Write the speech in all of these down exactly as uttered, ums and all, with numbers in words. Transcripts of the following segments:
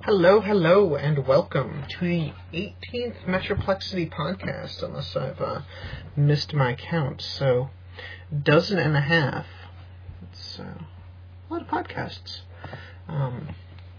Hello, hello, and welcome to the eighteenth Metroplexity podcast, unless I've uh, missed my count. So, dozen and a half. It's uh, a lot of podcasts. Um,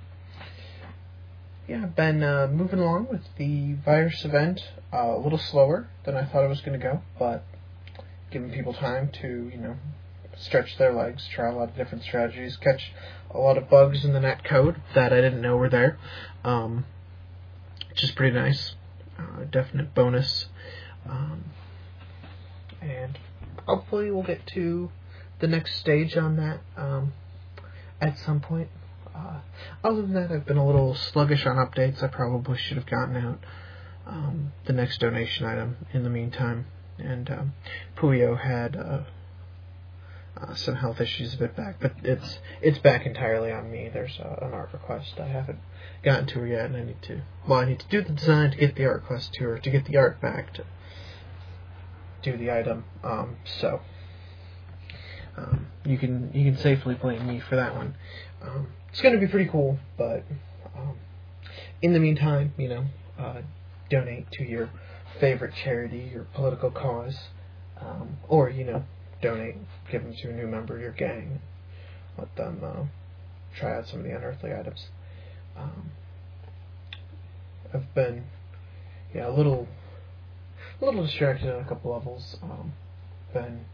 yeah, I've been uh, moving along with the virus event uh, a little slower than I thought it was going to go, but giving people time to, you know, stretch their legs, try a lot of different strategies, catch a lot of bugs in the net code that I didn't know were there, um, which is pretty nice. Uh, definite bonus. Um, and hopefully we'll get to the next stage on that um, at some point. Uh, other than that, I've been a little sluggish on updates. I probably should have gotten out um, the next donation item in the meantime. And um, Puyo had uh, uh, some health issues a bit back, but it's it's back entirely on me. There's uh, an art request. I haven't gotten to her yet, and I need to. Well, I need to do the design to get the art request to her, to get the art back, to do the item. Um, so um, you can you can safely blame me for that one. Um, it's going to be pretty cool, but um, in the meantime, you know, uh, donate to your favorite charity, your political cause, um, or, you know, donate, give them to a new member of your gang, let them uh, try out some of the unearthly items. Um, I've been, yeah, a little, a little distracted on a couple levels. Um, been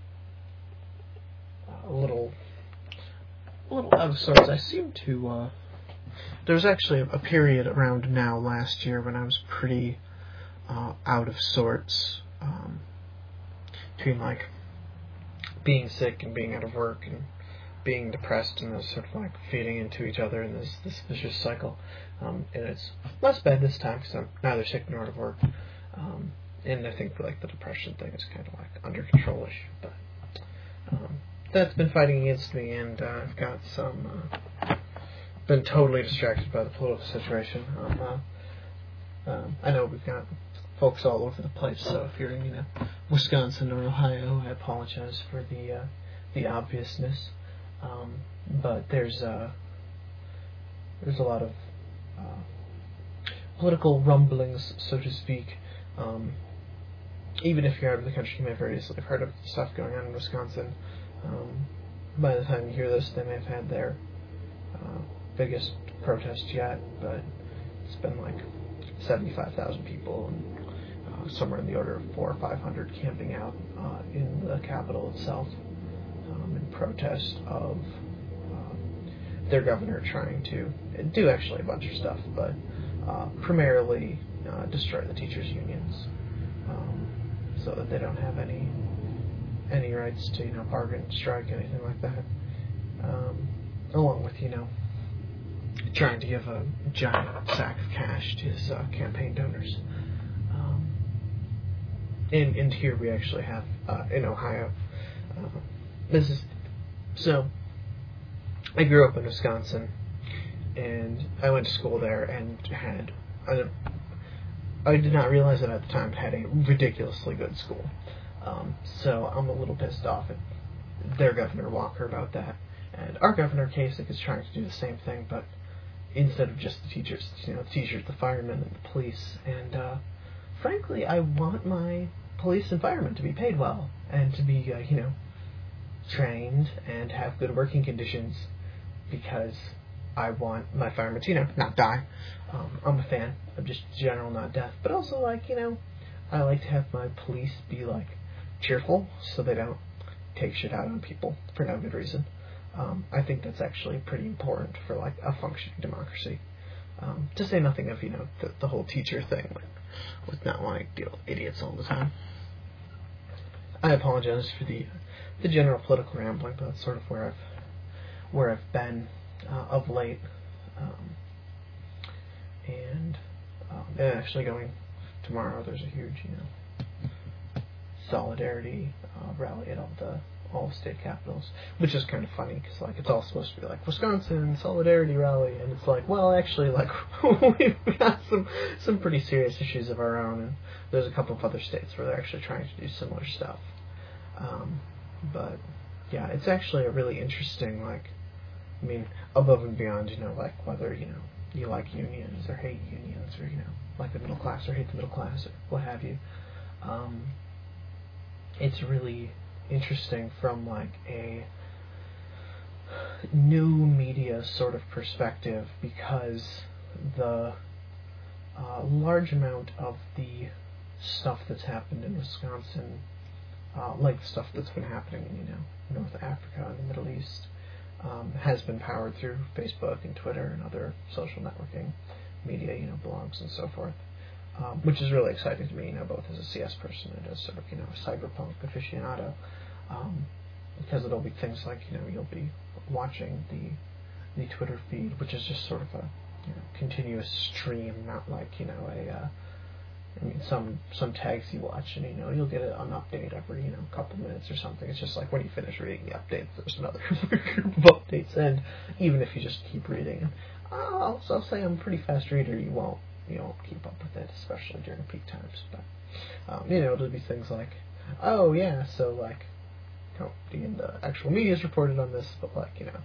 a little, a little out of sorts. I seem to. Uh, there was actually a period around now last year when I was pretty uh, out of sorts, um, between like being sick and being out of work and being depressed, and those sort of like feeding into each other in this this vicious cycle. Um, and it's less bad this time because I'm neither sick nor out of work. Um, and I think like the depression thing is kind of like under control-ish. But um, that's been fighting against me, and uh, I've got some uh, been totally distracted by the political situation. Um, uh, um, I know we've got folks all over the place, so if you're in, you know, Wisconsin or Ohio, I apologize for the uh, the obviousness. Um, but there's uh, there's a lot of uh, political rumblings, so to speak. Um, even if you're out of the country, you may have very easily heard of the stuff going on in Wisconsin. Um, by the time you hear this, they may have had their uh, biggest protest yet, but it's been like seventy-five thousand people and uh, somewhere in the order of four or five hundred camping out uh, in the capital itself um, in protest of uh, their governor trying to do actually a bunch of stuff, but uh, primarily uh, destroy the teachers' unions um, so that they don't have any any rights to, you know, bargain, strike, anything like that. Um, along with, you know, trying to give a giant sack of cash to his uh, campaign donors. Um, and, and here we actually have, uh, in Ohio, uh, this is, so, I grew up in Wisconsin, and I went to school there, and had, I, I did not realize it at the time, had a ridiculously good school. Um, so I'm a little pissed off at their Governor Walker about that. And our Governor Kasich is trying to do the same thing, but instead of just the teachers, you know, the teachers, the firemen, and the police. And uh, frankly, I want my police and firemen to be paid well and to be, uh, you know, trained and have good working conditions, because I want my firemen to, you know, not die. Um, I'm a fan of just general not death, but also, like, you know, I like to have my police be like cheerful so they don't take shit out on people for no good reason. Um, I think that's actually pretty important for, like, a functioning democracy. Um, to say nothing of, you know, the, the whole teacher thing, like, with not wanting to deal with idiots all the time. I apologize for the the general political rambling, but that's sort of where I've where I've been uh, of late. Um, and, um, and actually going tomorrow, there's a huge, you know, solidarity uh, rally at all the all state capitals, which is kind of funny because, like, it's all supposed to be like Wisconsin solidarity rally, and it's like, well, actually, like, we've got some some pretty serious issues of our own, and there's a couple of other states where they're actually trying to do similar stuff. Um, but yeah, it's actually a really interesting, like, I mean, above and beyond, you know, like, whether, you know, you like unions or hate unions, or, you know, like the middle class or hate the middle class, or what have you. Um, it's really interesting from, like, a new media sort of perspective, because the uh, large amount of the stuff that's happened in Wisconsin, uh, like the stuff that's been happening in, you know, North Africa and the Middle East, um, has been powered through Facebook and Twitter and other social networking media, you know, blogs and so forth, um, which is really exciting to me, you know, both as a C S person and as sort of, you know, a cyberpunk aficionado, um, because it'll be things like, you know, you'll be watching the the Twitter feed, which is just sort of a, you know, continuous stream, not like, you know, a, uh, I mean, some some tags you watch, and, you know, you'll get an update every, you know, couple minutes or something. It's just like when you finish reading the updates, there's another group of updates, and even if you just keep reading, and I'll, I'll say I'm a pretty fast reader, you won't, you won't keep up with it, especially during peak times, but, um, you know, it'll be things like, oh, yeah, so, like, you know, the, the actual media's reported on this, but, like, you know,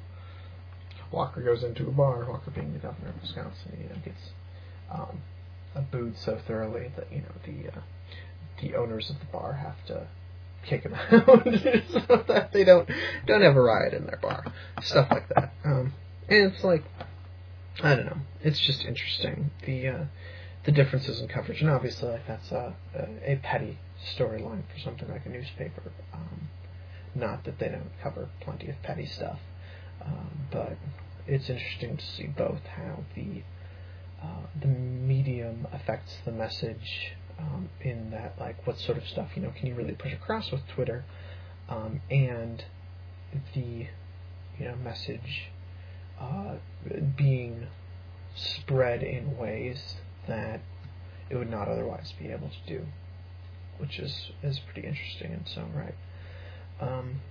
Walker goes into a bar, Walker being the governor of Wisconsin, you know, gets, um, booed so thoroughly that, you know, the uh, the owners of the bar have to kick him out so that they don't don't have a riot in their bar, stuff like that. Um, and it's like, I don't know, it's just interesting, the uh, the differences in coverage, and obviously, like, that's a, a, a petty storyline for something like a newspaper. Um, not that they don't cover plenty of petty stuff, um, but it's interesting to see both how the Uh, the medium affects the message, um, in that, like, what sort of stuff, you know, can you really push across with Twitter, um, and the, you know, message uh, being spread in ways that it would not otherwise be able to do, which is, is pretty interesting in its own right. Um,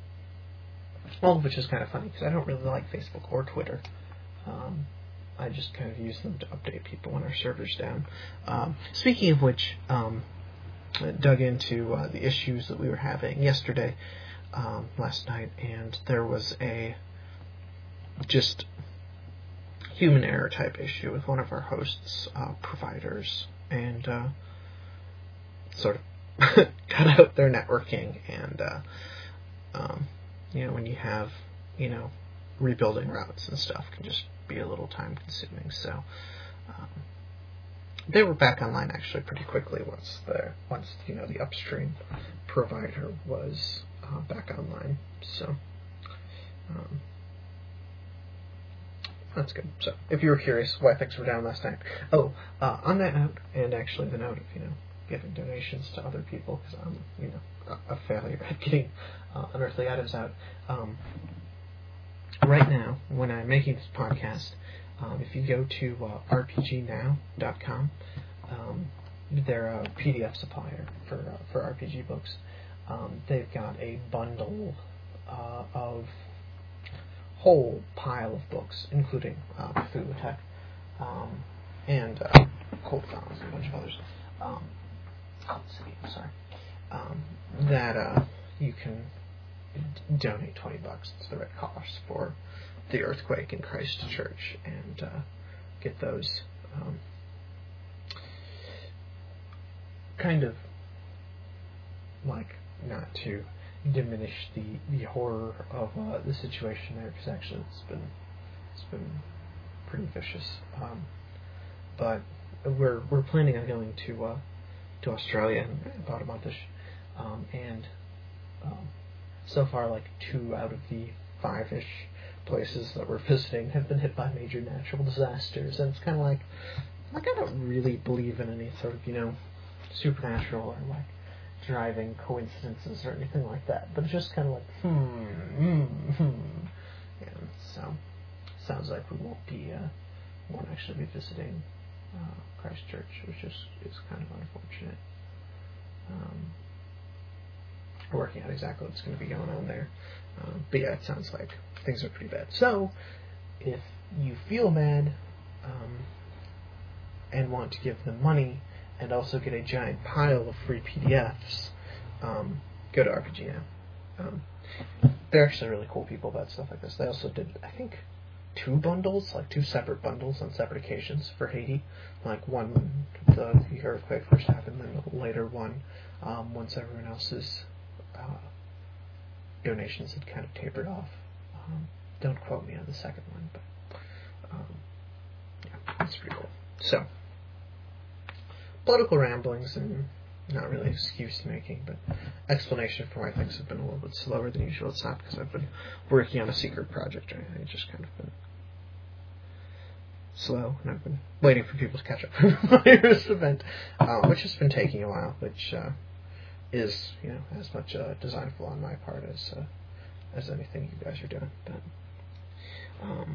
all of which is kind of funny, because I don't really like Facebook or Twitter. Um, I just kind of use them to update people when our server's down. Um, speaking of which, um, I dug into uh, the issues that we were having yesterday, um, last night, and there was a just human error type issue with one of our hosts' uh, providers, and uh, sort of cut out their networking, and uh, um, you know, when you have, you know, rebuilding routes and stuff can just be a little time consuming, so um, they were back online actually pretty quickly once the once you know the upstream provider was uh, back online, so um, that's good. So if you were curious why things were down last night, oh, uh, on that note, and actually the note of, you know, giving donations to other people, because I'm, you know, a, a failure at getting uh, unearthly items out. Um, Right now, when I'm making this podcast, um, if you go to uh, r p g now dot com, um, they're a P D F supplier for uh, for R P G books. Um, they've got a bundle uh, of whole pile of books, including uh, Cthulhu Tech, um, and uh, Cold Bounds, and a bunch of others. Um, Cold City, I'm sorry. Um, that uh, you can donate twenty bucks to the Red Cross for the earthquake in Christchurch, and uh, get those um, kind of, like, not to diminish the, the horror of uh, the situation there, because actually it's been it's been pretty vicious. Um, but we're we're planning on going to uh, to Australia in about a monthish, um, and um, so far, like, two out of the five-ish places that we're visiting have been hit by major natural disasters, and it's kind of like, like, I don't really believe in any sort of, you know, supernatural or, like, driving coincidences or anything like that, but it's just kind of like, hmm, hmm, hmm, and so, sounds like we won't be, uh, won't actually be visiting uh, Christchurch, which is, is kind of unfortunate. Um... working out exactly what's going to be going on there. Um, but yeah, it sounds like things are pretty bad. So, if you feel bad um, and want to give them money and also get a giant pile of free P D Fs, um, go to R P G now. Um, they're actually really cool people about stuff like this. They also did, I think, two bundles, like two separate bundles on separate occasions for Haiti. Like one, the, the earthquake first happened, then the later one, um, once everyone else's uh, donations had kind of tapered off. Um, don't quote me on the second one, but um, yeah, that's pretty cool. So, political ramblings and not really excuse making, but explanation for why things have been a little bit slower than usual. It's not because I've been working on a secret project or anything. It's just kind of been slow, and I've been waiting for people to catch up from the virus event, uh, which has been taking a while, which uh, is, you know, as much a design flaw on my part as uh, as anything you guys are doing. But um,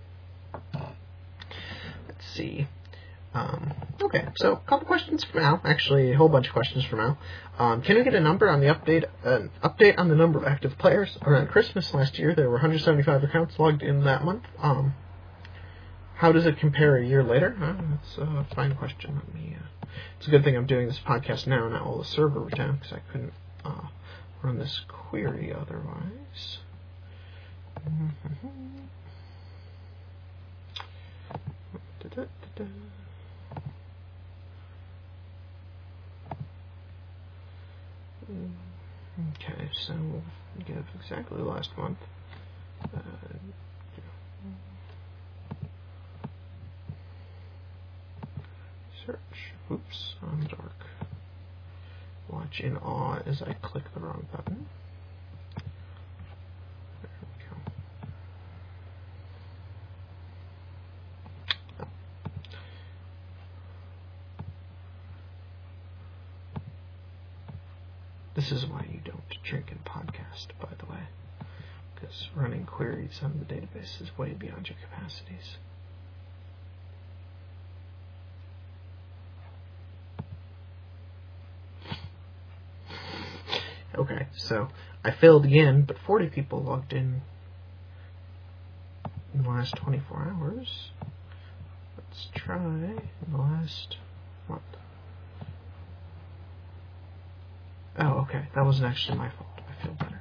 let's see. Um, okay, so a couple questions for Al. Actually, a whole bunch of questions for Al. Um, can we get a number on the update? An uh, update on the number of active players? Around Christmas last year, there were one hundred seventy-five accounts logged in that month. Um, how does it compare a year later? Uh, that's a fine question. Let me. Uh, it's a good thing I'm doing this podcast now, not while the server was down, because I couldn't uh, run this query otherwise. Mm-hmm. Da-da-da-da. Okay, so we'll give exactly last month. Uh, search. Oops, I'm dark. Watch in awe as I click the wrong button. There we go. Oh. This is why you don't drink and podcast, by the way, because running queries on the database is way beyond your capacities. Okay, so I failed again, but forty people logged in in the last twenty-four hours. Let's try in the last month. Oh, okay. That wasn't actually my fault. I feel better.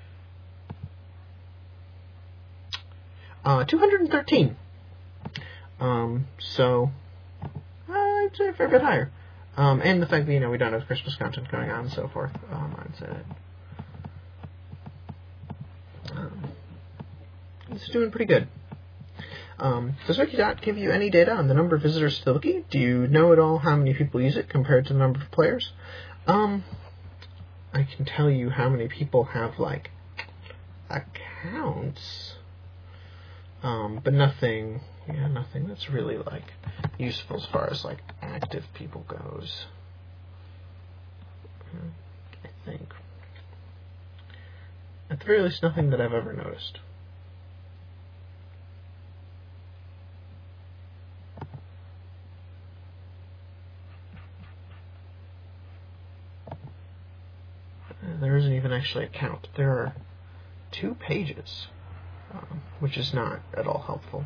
Uh, two hundred thirteen. Um, so, uh, I'd say a fair bit higher. Um, and the fact that, you know, we don't have Christmas content going on and so forth. Um, I'd say that. Um, it's doing pretty good. Um, does Wikidot give you any data on the number of visitors to the wiki? Do you know at all how many people use it compared to the number of players? Um... I can tell you how many people have, like, accounts, um, but nothing, yeah, nothing that's really, like, useful as far as, like, active people goes, I think. At the very least, nothing that I've ever noticed. There isn't even actually a count. There are two pages, um, which is not at all helpful.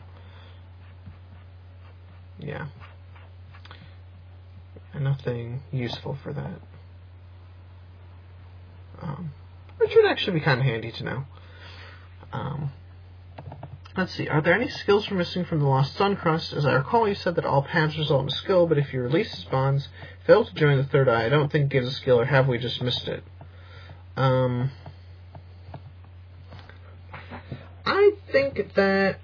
Yeah. And nothing useful for that. Um, which would actually be kind of handy to know. Um, let's see. Are there any skills we're missing from the Lost Sun Crust? As I recall, you said that all paths result in a skill, but if you release spawns, fail to join the third eye, I don't think it gives a skill, or have we just missed it? Um, I think that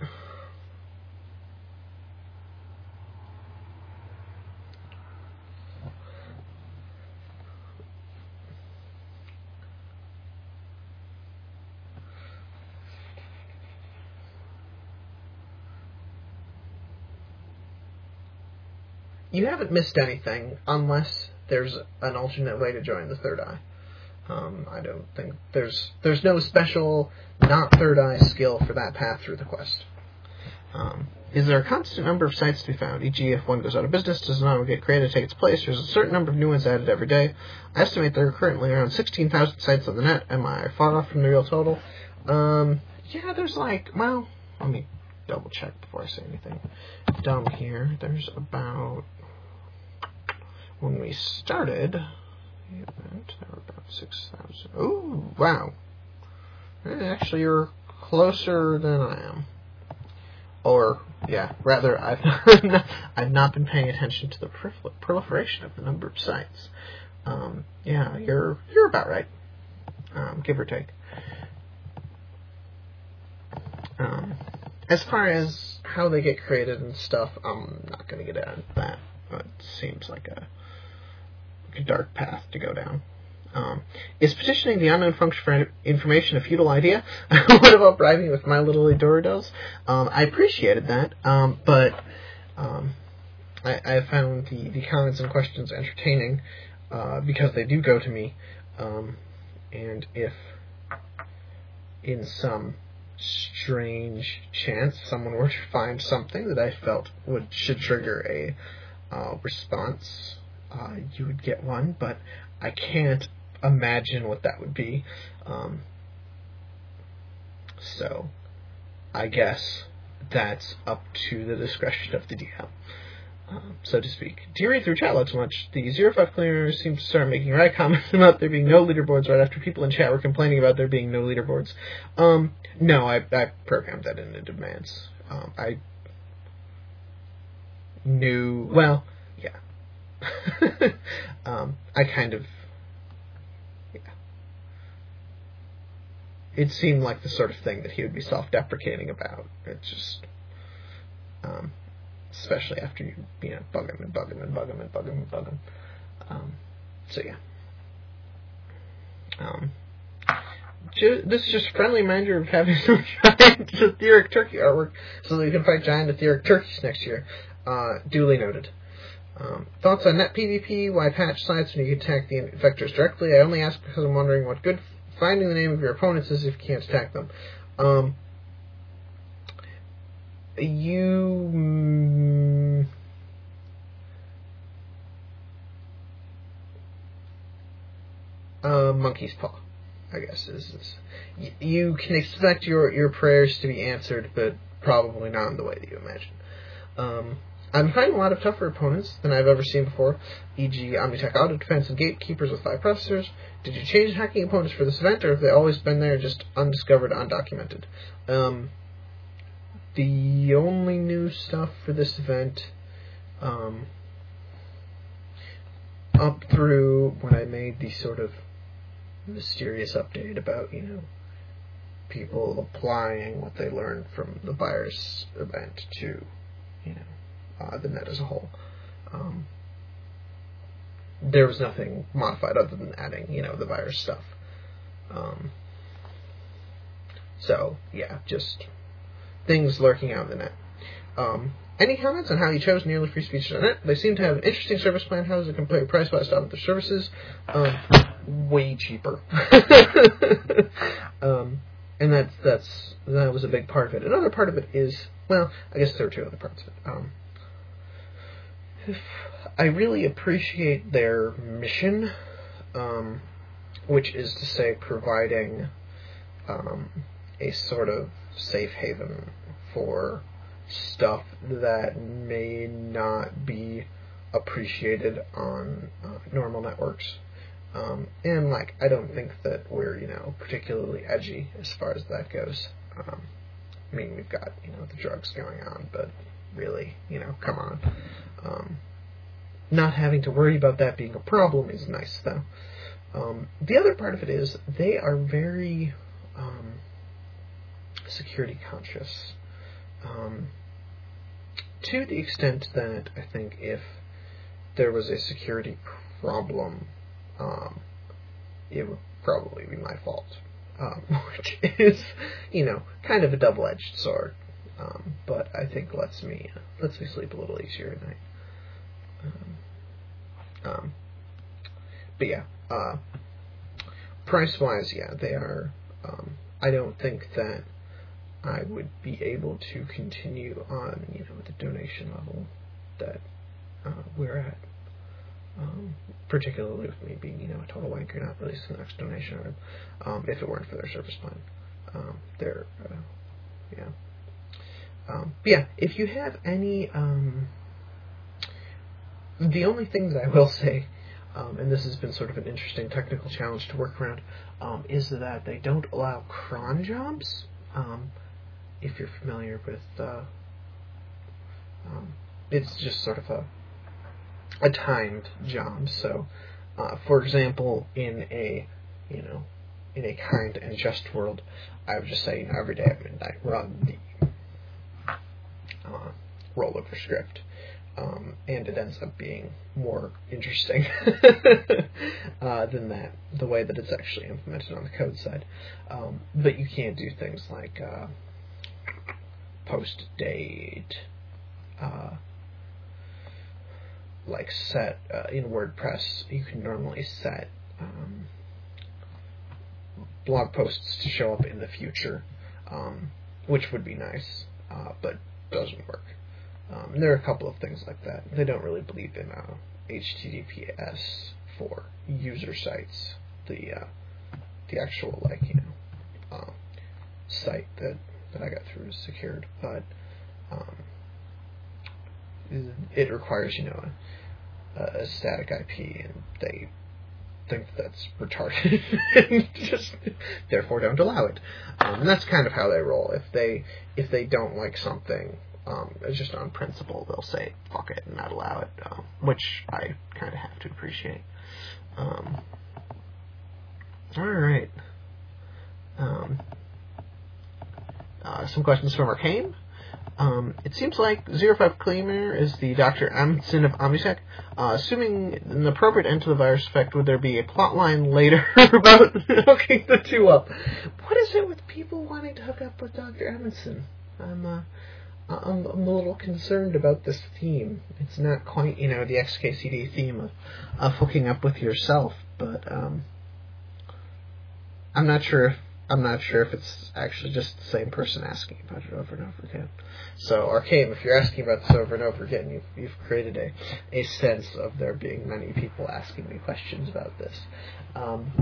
you haven't missed anything unless there's an alternate way to join the third eye. Um, I don't think there's there's no special not third eye skill for that path through the quest. Um, is there a constant number of sites to be found? for example, if one goes out of business, does another one get created to take its place? There's a certain number of new ones added every day. I estimate there are currently around sixteen thousand sites on the net. Am I far off from the real total? Um, yeah, there's like, well, let me double check before I say anything dumb here. There's about, when we started the event, there were about six thousand. Oh, wow. Actually, you're closer than I am. or yeah, rather, I've I've not been paying attention to the prolif- proliferation of the number of sites. Um, yeah, you're you're about right, um, give or take. Um, as far as how they get created and stuff, I'm not going to get into that. It seems like a, like a dark path to go down. Um, is petitioning the unknown function for information a futile idea? What about bribing with My Little Doritos? Um, I appreciated that, um, but um, I, I found the, the comments and questions entertaining uh, because they do go to me. Um, and if in some strange chance someone were to find something that I felt would should trigger a uh, response, uh, you would get one, but I can't imagine what that would be. Um, so, I guess that's up to the discretion of the D M, um, so to speak. Do you read through chat logs much? The zero five cleaners seem to start making right comments about there being no leaderboards right after people in chat were complaining about there being no leaderboards. Um, no, I, I programmed that into demands. Um, I knew, well, yeah. um, I kind of It seemed like the sort of thing that he would be self-deprecating about. It just, um, especially after you, you know, bug him and bug him and bug him and bug him and bug him. Um, so yeah. Um, ju- this is just a friendly reminder of having some giant etheric turkey artwork so that we can fight giant etheric turkeys next year. Uh, duly noted. Um, thoughts on net PvP? Why patch sites when you can attack the infectors directly? I only ask because I'm wondering what good finding the name of your opponents is if you can't attack them. Um, you... Mm, uh, monkey's paw, I guess, is, is y- you can expect your, your prayers to be answered, but probably not in the way that you imagine. Um, I'm finding a lot of tougher opponents than I've ever seen before, for example. Omnitech Auto Defense and Gatekeepers with five processors. Did you change hacking opponents for this event, or have they always been there, just undiscovered, undocumented? Um, the only new stuff for this event, um, up through when I made the sort of mysterious update about, you know, people applying what they learned from the virus event to, you know, Uh, the net as a whole. Um, there was nothing modified other than adding, you know, the virus stuff. Um, so, yeah, just things lurking out in the net. Um, any comments on how you chose nearly free speech dot net? They seem to have an interesting service plan. How does it compare price-wise to other services? Um, way cheaper. um, and that's, that's, that was a big part of it. Another part of it is, well, I guess there are two other parts of it. Um, I really appreciate their mission, um, which is to say providing um, a sort of safe haven for stuff that may not be appreciated on uh, normal networks. Um, and, like, I don't think that we're, you know, particularly edgy as far as that goes. Um, I mean, we've got, you know, the drugs going on, but really, you know, come on. Um, not having to worry about that being a problem is nice, though. Um, the other part of it is they are very um, security conscious. Um, to the extent that I think if there was a security problem, um, it would probably be my fault. Um, which is, you know, kind of a double-edged sword. Um, but I think lets me uh, lets me sleep a little easier at night. Um, um, but yeah, uh, price-wise, yeah, they are. Um, I don't think that I would be able to continue on, you know, the donation level that uh, we're at. Um, particularly with me being, you know, a total wanker, not releasing the next donation item, um, if it weren't for their service plan. Um, they're, uh, yeah. Um, but yeah, if you have any, um, the only thing that I will say, um, and this has been sort of an interesting technical challenge to work around, um, is that they don't allow cron jobs. Um, if you're familiar with uh, Um, it's just sort of a a timed job. So, uh, for example, in a you know in a kind and just world, I would just say, you know, every day at midnight run the uh, rollover script. Um, and it ends up being more interesting uh, than that, the way that it's actually implemented on the code side. Um, but you can't do things like uh, post date, uh, like set uh, in WordPress. You can normally set um, blog posts to show up in the future, um, which would be nice, uh, but doesn't work. Um, and there are a couple of things like that. They don't really believe in uh, H T T P S for user sites, the uh, the actual like you know uh, site that, that I got through is secured, but um, it requires you know a, a static I P, and they think that's retarded and just therefore don't allow it. Um, and that's kind of how they roll. If they if they don't like something. Um, it's just on principle, they'll say, fuck it, and not allow it, uh, which I kind of have to appreciate. Um, Alright. Um, uh, some questions from Arcane. Um, it seems like zero five Cleaner is the Doctor Amundsen of OmniSec. Uh, assuming an appropriate end to the virus effect, would there be a plot line later about hooking the two up? What is it with people wanting to hook up with Doctor Amundsen? I'm, uh... I'm, I'm a little concerned about this theme. It's not quite, you know, the X K C D theme of, of hooking up with yourself, but um, I'm not sure. If, I'm not sure if it's actually just the same person asking about it over and over again. So, Arcane, if you're asking about this over and over again, you've, you've created a, a sense of there being many people asking me questions about this. Um,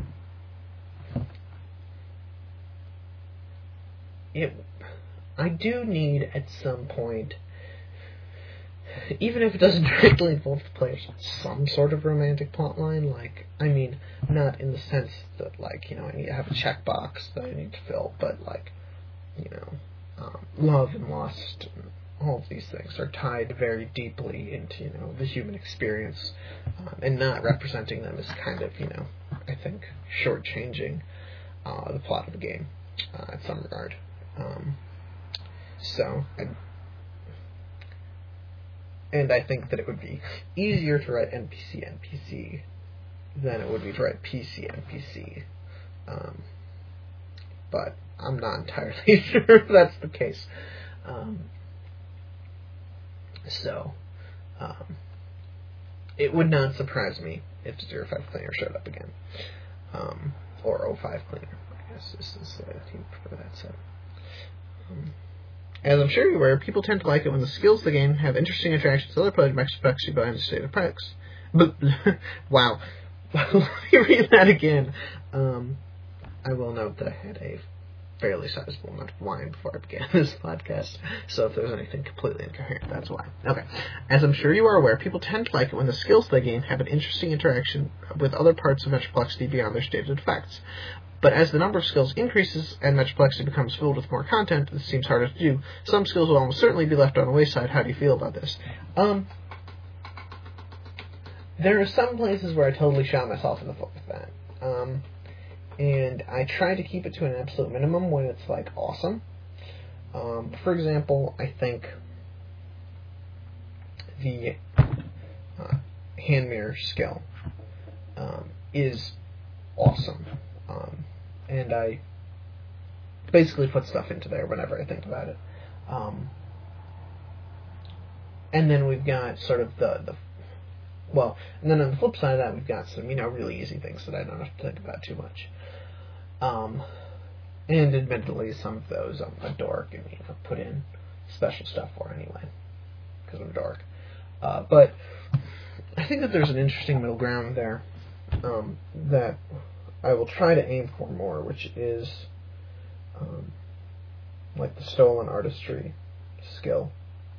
it. I do need, at some point, even if it doesn't directly involve the players, some sort of romantic plotline. Like, I mean, not in the sense that, like, you know, I need to have a checkbox that I need to fill, but, like, you know, um, love and lust and all of these things are tied very deeply into, you know, the human experience, um, and not representing them as kind of, you know, I think, shortchanging uh, the plot of the game uh, in some regard. Um, So, I, and I think that it would be easier to write N P C N P C than it would be to write P C N P C. Um, but I'm not entirely sure if that's the case. Um, so, um, it would not surprise me if zero five Cleaner showed up again. Um, or oh five Cleaner, I guess this is uh, if you prefer that set. Um, As I'm sure you're aware, people tend to like it when the skills of the game have interesting interactions with other players and complexity behind the state of practice. But, wow. Let me read that again. Um, I will note that I had a fairly sizable amount of wine before I began this podcast, so if there's anything completely incoherent, that's why. Okay. As I'm sure you are aware, people tend to like it when the skills of the game have an interesting interaction with other parts of Metroclexity beyond their stated effects. But as the number of skills increases and Metroclexity becomes filled with more content, this seems harder to do. Some skills will almost certainly be left on the wayside. How do you feel about this? Um, there are some places where I totally shot myself in the foot with that. Um, and I try to keep it to an absolute minimum when it's, like, awesome. Um, for example, I think the uh, hand mirror skill um, is awesome. Um, and I basically put stuff into there whenever I think about it. Um, and then we've got sort of the, the, well, and then on the flip side of that, we've got some, you know, really easy things that I don't have to think about too much. Um, and admittedly, some of those I'm a dork and, you know, put in special stuff for anyway, because I'm a dork. Uh, but I think that there's an interesting middle ground there, um, that I will try to aim for more, which is um, like the stolen artistry skill.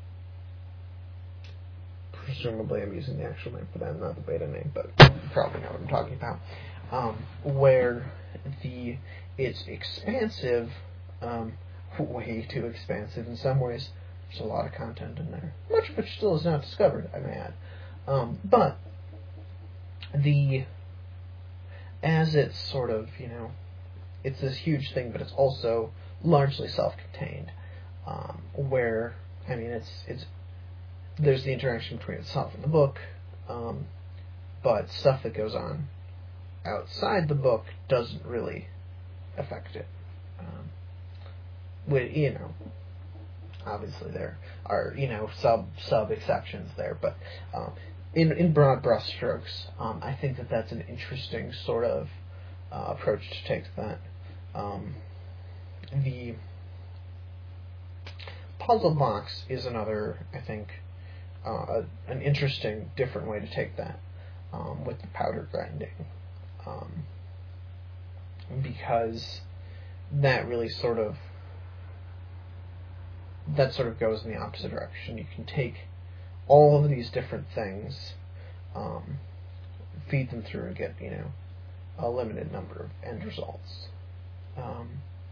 Presumably I'm using the actual name for that, not the beta name, but you probably know what I'm talking about. Um, where the it's expansive, um, way too expansive in some ways, There's a lot of content in there, much of which still is not discovered, I may add. Um, but the as it's sort of, you know, it's this huge thing, but it's also largely self-contained, um, where, I mean, it's it's there's the interaction between itself and the book, um, but stuff that goes on outside the book doesn't really affect it. Um, with, you know, obviously there are, you know, sub sub exceptions there, but um, in in broad brushstrokes, um, I think that that's an interesting sort of uh, approach to take to that. Um, the puzzle box is another, I think, uh, a, an interesting, different way to take that um, with the powder grinding, um, because that really sort of that sort of goes in the opposite direction. You can take all of these different things, um, feed them through, and get, you know, a limited number of end results. Um,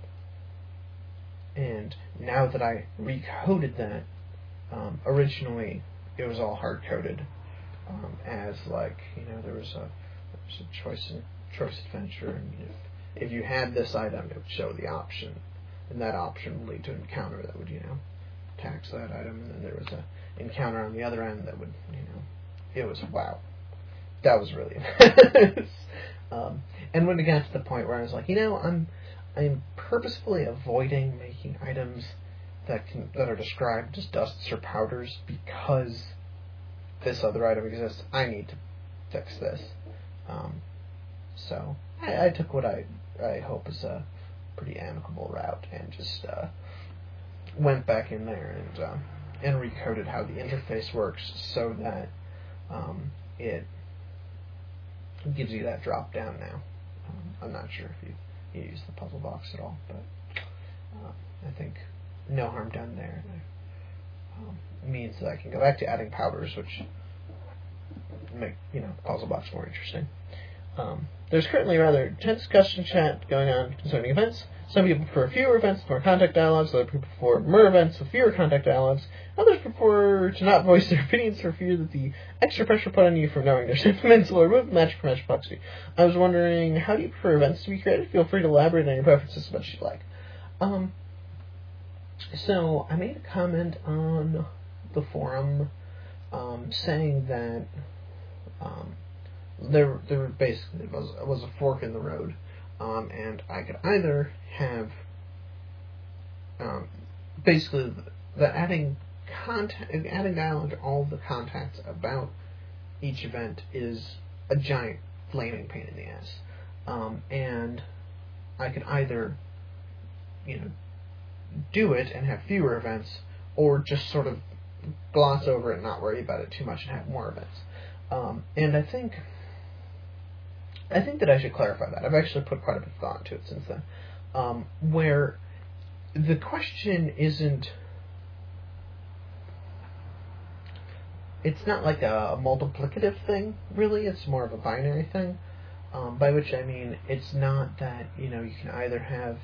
and now that I recoded that, um, originally it was all hard coded, um, as like, you know, there was a there was a choice and choice adventure, and if if you had this item, it would show the option, and that option would lead to an encounter that would, you know, tax that item, and then there was a encounter on the other end that would, you know, it was, wow, that was really nice. um, and when it got to the point where I was like, you know, I'm I'm purposefully avoiding making items that can that are described as dusts or powders because this other item exists. I need to fix this. Um, so I, I took what I I hope is a pretty amicable route and just uh, went back in there and uh, and recoded how the interface works so that um, it gives you that drop down now. Um, I'm not sure if you, you use the puzzle box at all, but uh, I think no harm done there. Um, it means that I can go back to adding powders, which make, you know, the puzzle box more interesting. Um, there's currently a rather intense discussion chat going on concerning events. Some people prefer fewer events with more contact dialogues, other people prefer more events with fewer contact dialogues, others prefer to not voice their opinions for fear that the extra pressure put on you from knowing their sentiments will remove the magic from magic complexity. I was wondering, how do you prefer events to be created? Feel free to elaborate on your preferences as much as you like. Um, so, I made a comment on the forum um, saying that um, there, there basically was, was a fork in the road. Um, and I could either have um, basically that adding contact, adding dialogue to all the contacts about each event is a giant flaming pain in the ass, um, and I could either, you know, do it and have fewer events, or just sort of gloss over it and not worry about it too much and have more events. Um, and I think. I think that I should clarify that. I've actually put quite a bit of thought into it since then. Um, where the question isn't... It's not like a multiplicative thing, really. It's more of a binary thing. Um, by which I mean, it's not that, you know, you can either have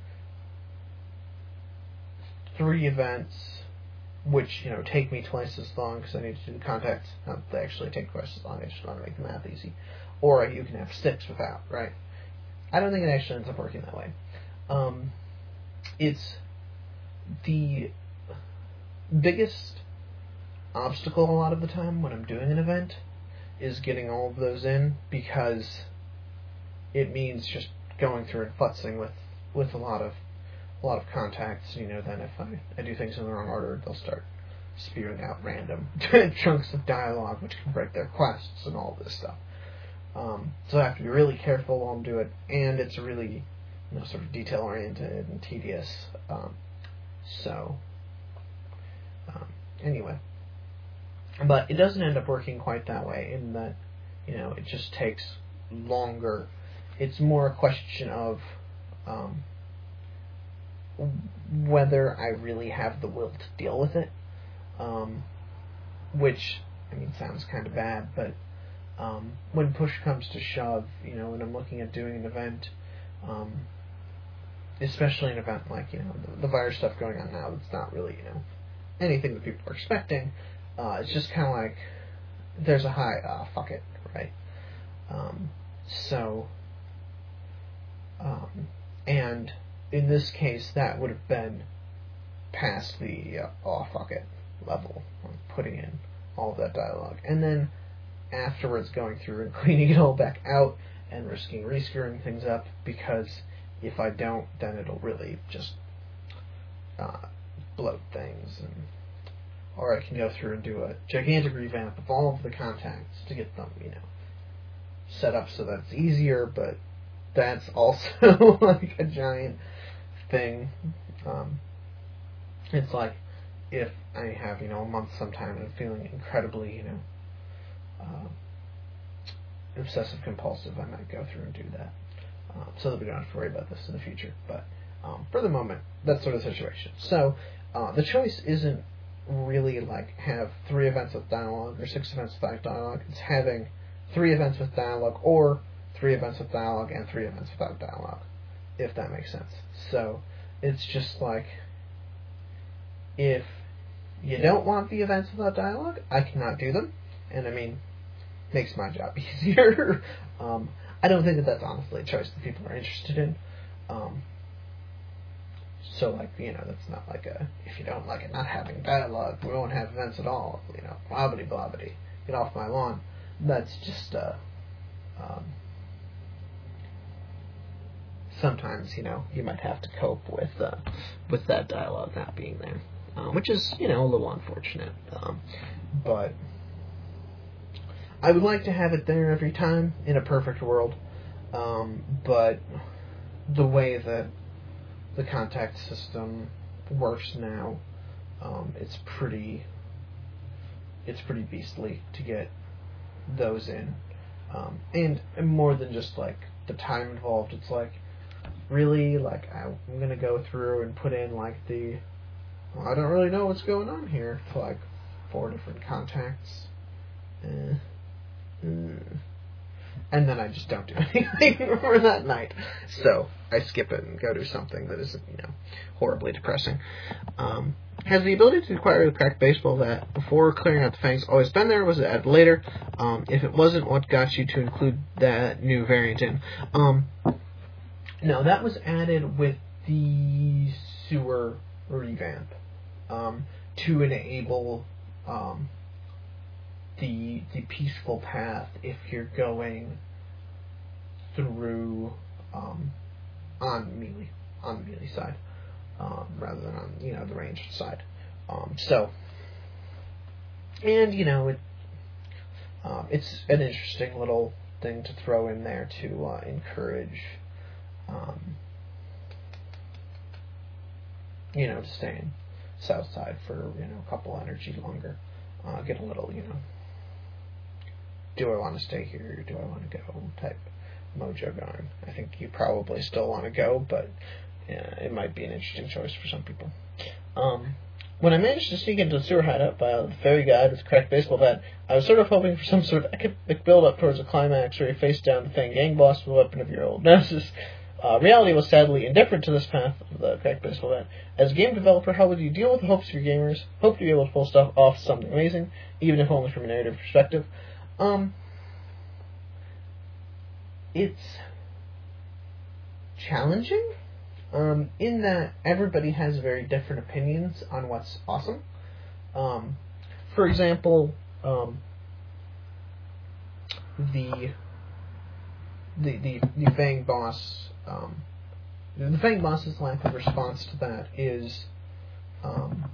three events, which, you know, take me twice as long because I need to do the contacts. Not that they actually take twice as long. I just want to make the math easy. Or you can have six without, right? I don't think it actually ends up working that way. Um, it's the biggest obstacle a lot of the time when I'm doing an event is getting all of those in, because it means just going through and futzing with, with a lot of a lot of contacts. You know, then if I, I do things in the wrong order, they'll start spewing out random chunks of dialogue which can break their quests and all this stuff. Um, so I have to be really careful while I'm doing it, and it's really, you know, sort of detail-oriented and tedious. Um, so, um, anyway. But it doesn't end up working quite that way, in that, you know, it just takes longer. It's more a question of um, whether I really have the will to deal with it, um, which, I mean, sounds kind of bad, but Um, when push comes to shove, you know, when I'm looking at doing an event, um, especially an event like, you know, the, the virus stuff going on now, that's not really, you know, anything that people are expecting. Uh, it's just kind of like there's a high, uh, fuck it, right? Um, so, um, and in this case, that would have been past the uh, oh fuck it level, putting in all of that dialogue, and then afterwards going through and cleaning it all back out and risking rescrewing things up, because if I don't, then it'll really just uh, bloat things, and or I can go through and do a gigantic revamp of all of the contacts to get them, you know, set up so that it's easier, but that's also like a giant thing. Um, it's like if I have, you know, a month sometime and I'm feeling incredibly, you know, uh, obsessive compulsive, I might go through and do that, um, so that we don't have to worry about this in the future. But um, for the moment, that's sort of the situation. So uh, the choice isn't really like have three events with dialogue or six events without dialogue. It's having three events with dialogue or three events with dialogue and three events without dialogue, if that makes sense. So it's just like, if you don't want the events without dialogue, I cannot do them, and I mean, makes my job easier. um, I don't think that that's honestly a choice that people are interested in. Um, so, like, you know, that's not like a, if you don't like it not having dialogue, we won't have events at all, you know, blobbity blobbity, get off my lawn. That's just, uh, um, sometimes, you know, you might have to cope with, uh, with that dialogue not being there, um, which is, you know, a little unfortunate, um, but I would like to have it there every time in a perfect world, um, but the way that the contact system works now, um, it's pretty, it's pretty beastly to get those in, um, and, and more than just like the time involved, it's like, really, like, I'm gonna go through and put in like the, well, I don't really know what's going on here, to like four different contacts, eh, mm. and then I just don't do anything for that night. So I skip it and go do something that isn't, you know, horribly depressing. Um, has the ability to acquire the cracked baseball bat before clearing out the fangs always been there? Was it added later? Um, if it wasn't, what got you to include that new variant in? Um, no, that was added with the sewer revamp, um, to enable um, the the peaceful path if you're going through um, on melee on the melee side, um, rather than on, you know, the ranged side. Um, so, and you know, it um, it's an interesting little thing to throw in there to uh, encourage, um, you know, to stay in south side for, you know, a couple energy longer. Uh, get a little, you know, do I want to stay here or do I want to go type mojo going. I think you probably still want to go, but yeah, it might be an interesting choice for some people. Um, when I managed to sneak into the sewer hideout by the fairy guide with a cracked baseball bat, I was sort of hoping for some sort of epic build-up towards a climax where you face down the Fang gang boss with a weapon of your old nemesis. Uh, reality was sadly indifferent to this path of the cracked baseball bat. As a game developer, how would you deal with the hopes of your gamers? Hope to be able to pull stuff off something amazing, even if only from a narrative perspective. Um... It's challenging, um, in that everybody has very different opinions on what's awesome. Um, for example, um, the, the the the Fang boss, um, the Fang boss's lack of response to that is um,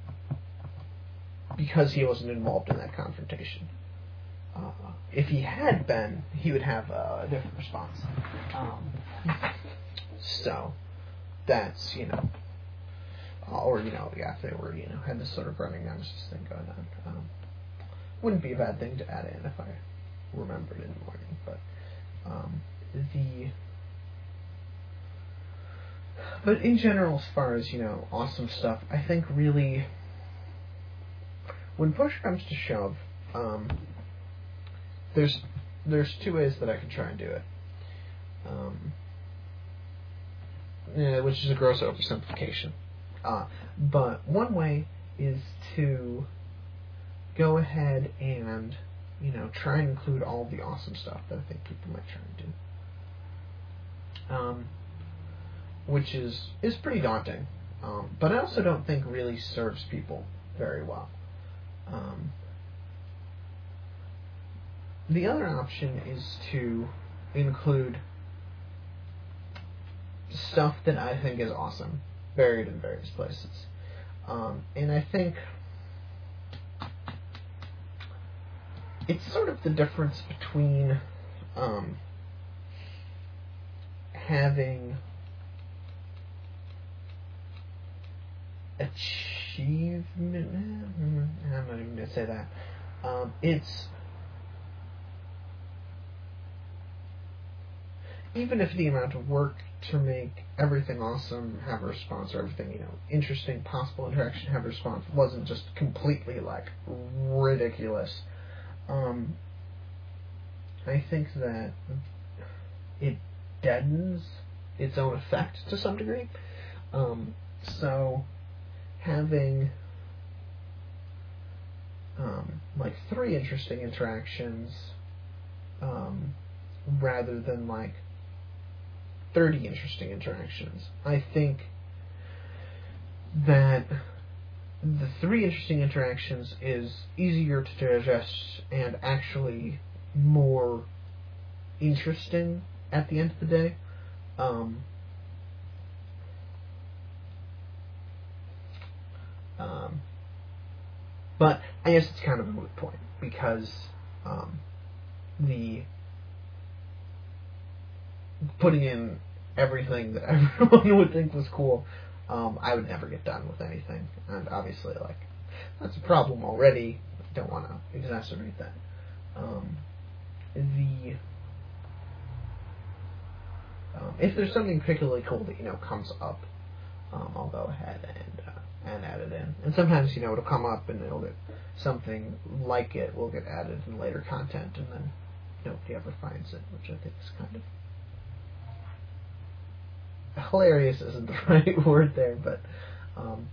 because he wasn't involved in that confrontation. Uh, if he had been, he would have a different response. Um, so, that's, you know, uh, or, you know, yeah, if they were, you know, had this sort of running nemesis thing going on. Um, wouldn't be a bad thing to add in if I remembered in the morning, but, um, the, but in general, as far as, you know, awesome stuff, I think really, when push comes to shove, um, There's there's two ways that I could try and do it, um, yeah, which is a gross oversimplification. Uh, but one way is to go ahead and, you know, try and include all the awesome stuff that I think people might try and do. Um, which is, is pretty daunting. Um, but I also don't think really serves people very well. Um, the other option is to include stuff that I think is awesome, buried in various places. Um, and I think it's sort of the difference between um, having achievement. I'm not even going to say that. Um, it's even if the amount of work to make everything awesome, have a response, or everything, you know, interesting, possible interaction, have a response, wasn't just completely, like, ridiculous. Um, I think that it deadens its own effect to some degree. Um, so, having, um, like, three interesting interactions, um, rather than, like, thirty interesting interactions. I think that the three interesting interactions is easier to digest and actually more interesting at the end of the day. Um, um, but I guess it's kind of a moot point because um, the putting in everything that everyone would think was cool, um, I would never get done with anything. And obviously, like, that's a problem already. I don't want to exacerbate that. Um, the um, if there's something particularly cool that, you know, comes up, um, I'll go ahead and uh, and add it in. And sometimes, you know, it'll come up and it'll get something like it will get added in later content, and then nobody ever finds it, which I think is kind of hilarious isn't the right word there, but um,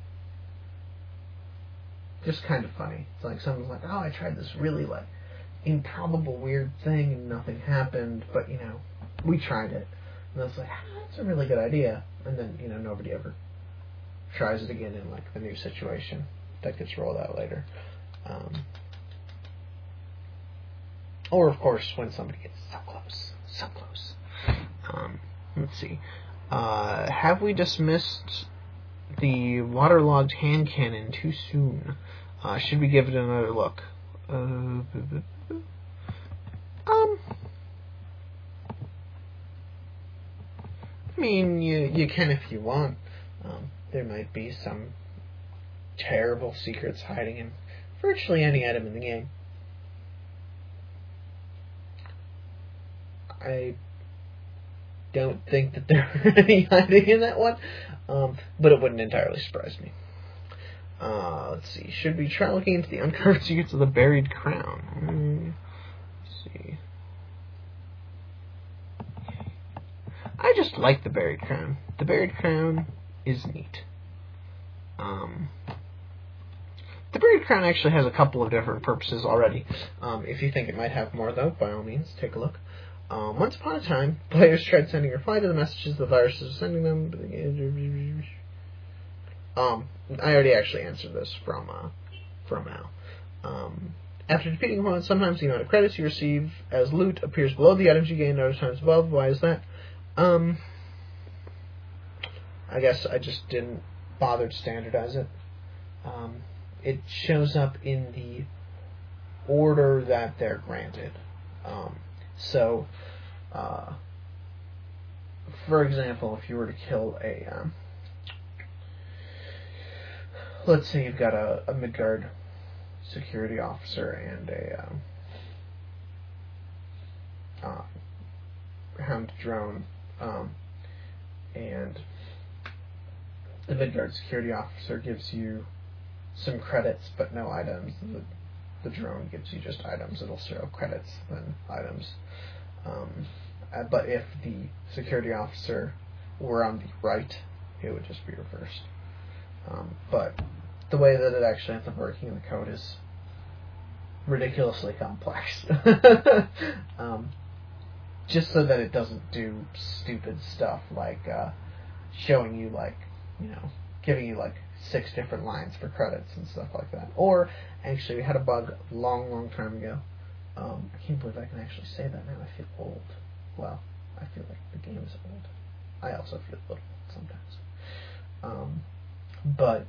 just kind of funny. It's like someone's like, oh, I tried this really, like, improbable weird thing and nothing happened, but, you know, we tried it. And it's like, ah, that's a really good idea. And then, you know, nobody ever tries it again in, like, the new situation that gets rolled out later. Um, or, of course, when somebody gets so close. So close. Um, let's see. Uh, have we dismissed the waterlogged hand cannon too soon? Uh, should we give it another look? Uh, um, I mean, you you can if you want. Um, there might be some terrible secrets hiding in virtually any item in the game. I don't think that there are any hiding in that one, um, but it wouldn't entirely surprise me. Uh, let's see. Should we try looking into the uncovered secrets of the buried crown? Let's see. I just like the buried crown. The buried crown is neat. Um, the buried crown actually has a couple of different purposes already. Um, if you think it might have more, though, by all means, take a look. Um, once upon a time, players tried sending a reply to the messages the viruses were sending them. Um, I already actually answered this from uh, from Al. Um, after defeating opponents, sometimes the amount of credits you receive as loot appears below the items you gained, other times above. Why is that? Um, I guess I just didn't bother to standardize it. Um, it shows up in the order that they're granted. Um, So, uh, for example, if you were to kill a, um, let's say you've got a, a Midgard security officer and a um, uh, hound drone, um, and the Midgard security officer gives you some credits but no items. The, the drone gives you just items. It'll show credits then items. Um, uh, but if the security officer were on the right, it would just be reversed. Um, but the way that it actually ends up working in the code is ridiculously complex. um, just so that it doesn't do stupid stuff like uh, showing you, like, you know, giving you, like, six different lines for credits and stuff like that. Or, actually, we had a bug a long, long time ago. Um, I can't believe I can actually say that now. I feel old. Well, I feel like the game is old. I also feel a little old sometimes. Um, but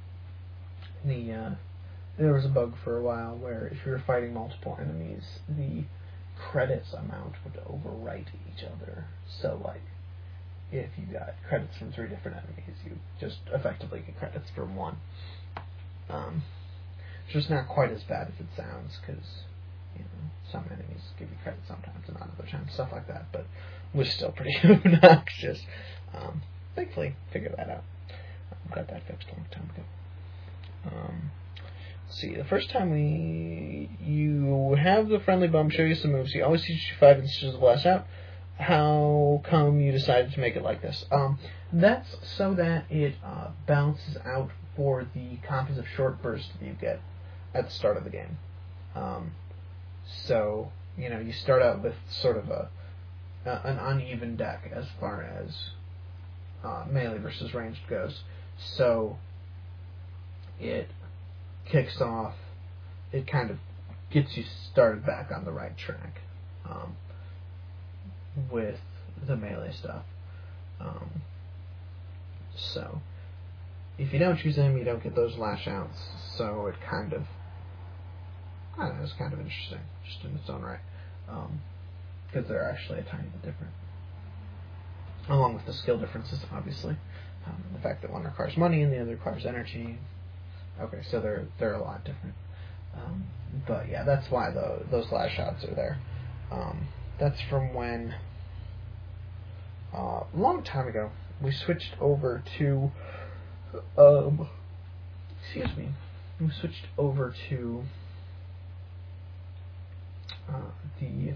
the uh, there was a bug for a while where if you were fighting multiple enemies, the credits amount would overwrite each other. So, like, if you got credits from three different enemies, you just effectively get credits from one. Um, it's just not quite as bad as it sounds, because, you know, some enemies give you credit sometimes and not other times, stuff like that, but it was still pretty obnoxious. Um, thankfully, figured that out. Um, got that fixed a long time ago. Um, let's see, the first time we you have the friendly bum show you some moves, he always teaches you five instances of Lash Out. How come you decided to make it like this? Um, that's so that it uh, balances out for the copies of Short Burst that you get at the start of the game. Um, so, you know, you start out with sort of a, a an uneven deck as far as uh, melee versus ranged goes. So, it kicks off, it kind of gets you started back on the right track. Um, with the melee stuff. Um, so, if you don't choose him, you don't get those lash outs, so it kind of, I don't know, it's kind of interesting, just in its own right, because um, they're actually a tiny bit different. Along with the skill differences, obviously. Um, the fact that one requires money and the other requires energy. Okay, so they're, they're a lot different. Um, but yeah, that's why the, those lash outs are there. Um, That's from when, uh, a long time ago, we switched over to, um, excuse me, we switched over to uh, the,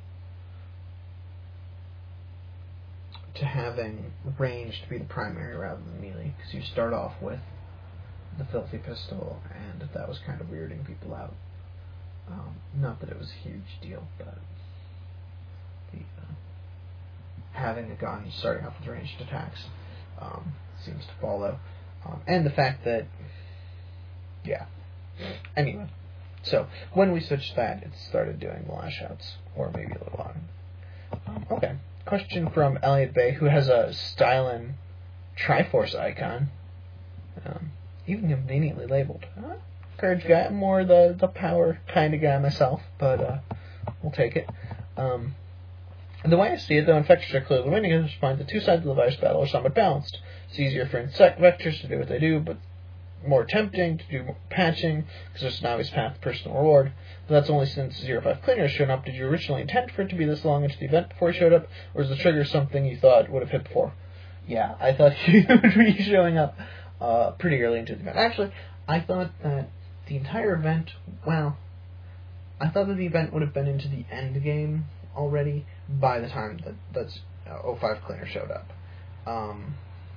to having range to be the primary rather than melee, because you start off with the Filthy Pistol, and that was kind of weirding people out. Um, not that it was a huge deal, but The, uh, having a gun starting off with ranged attacks um, seems to follow. Um, and the fact that, yeah. Anyway, so when we switched that, it started doing lash outs, or maybe a little on. Um, okay. Question from Elliot Bay, who has a Stylin Triforce icon, um, even conveniently labeled. Uh, Courage guy, I'm more the, the power kind of guy myself, but uh, we'll take it. Um, The way I see it, though, infectors are clearly winning at this point. The two sides of the virus battle are somewhat balanced. It's easier for insect vectors to do what they do, but more tempting to do more patching, because there's an obvious path to personal reward. But that's only since zero five Cleaner has shown up. Did you originally intend for it to be this long into the event before he showed up, or is the trigger something you thought would have hit before? Yeah, I thought he would be showing up uh, pretty early into the event. Actually, I thought that the entire event, well, I thought that the event would have been into the end game already by the time that that's uh, oh five Cleaner showed up. Um,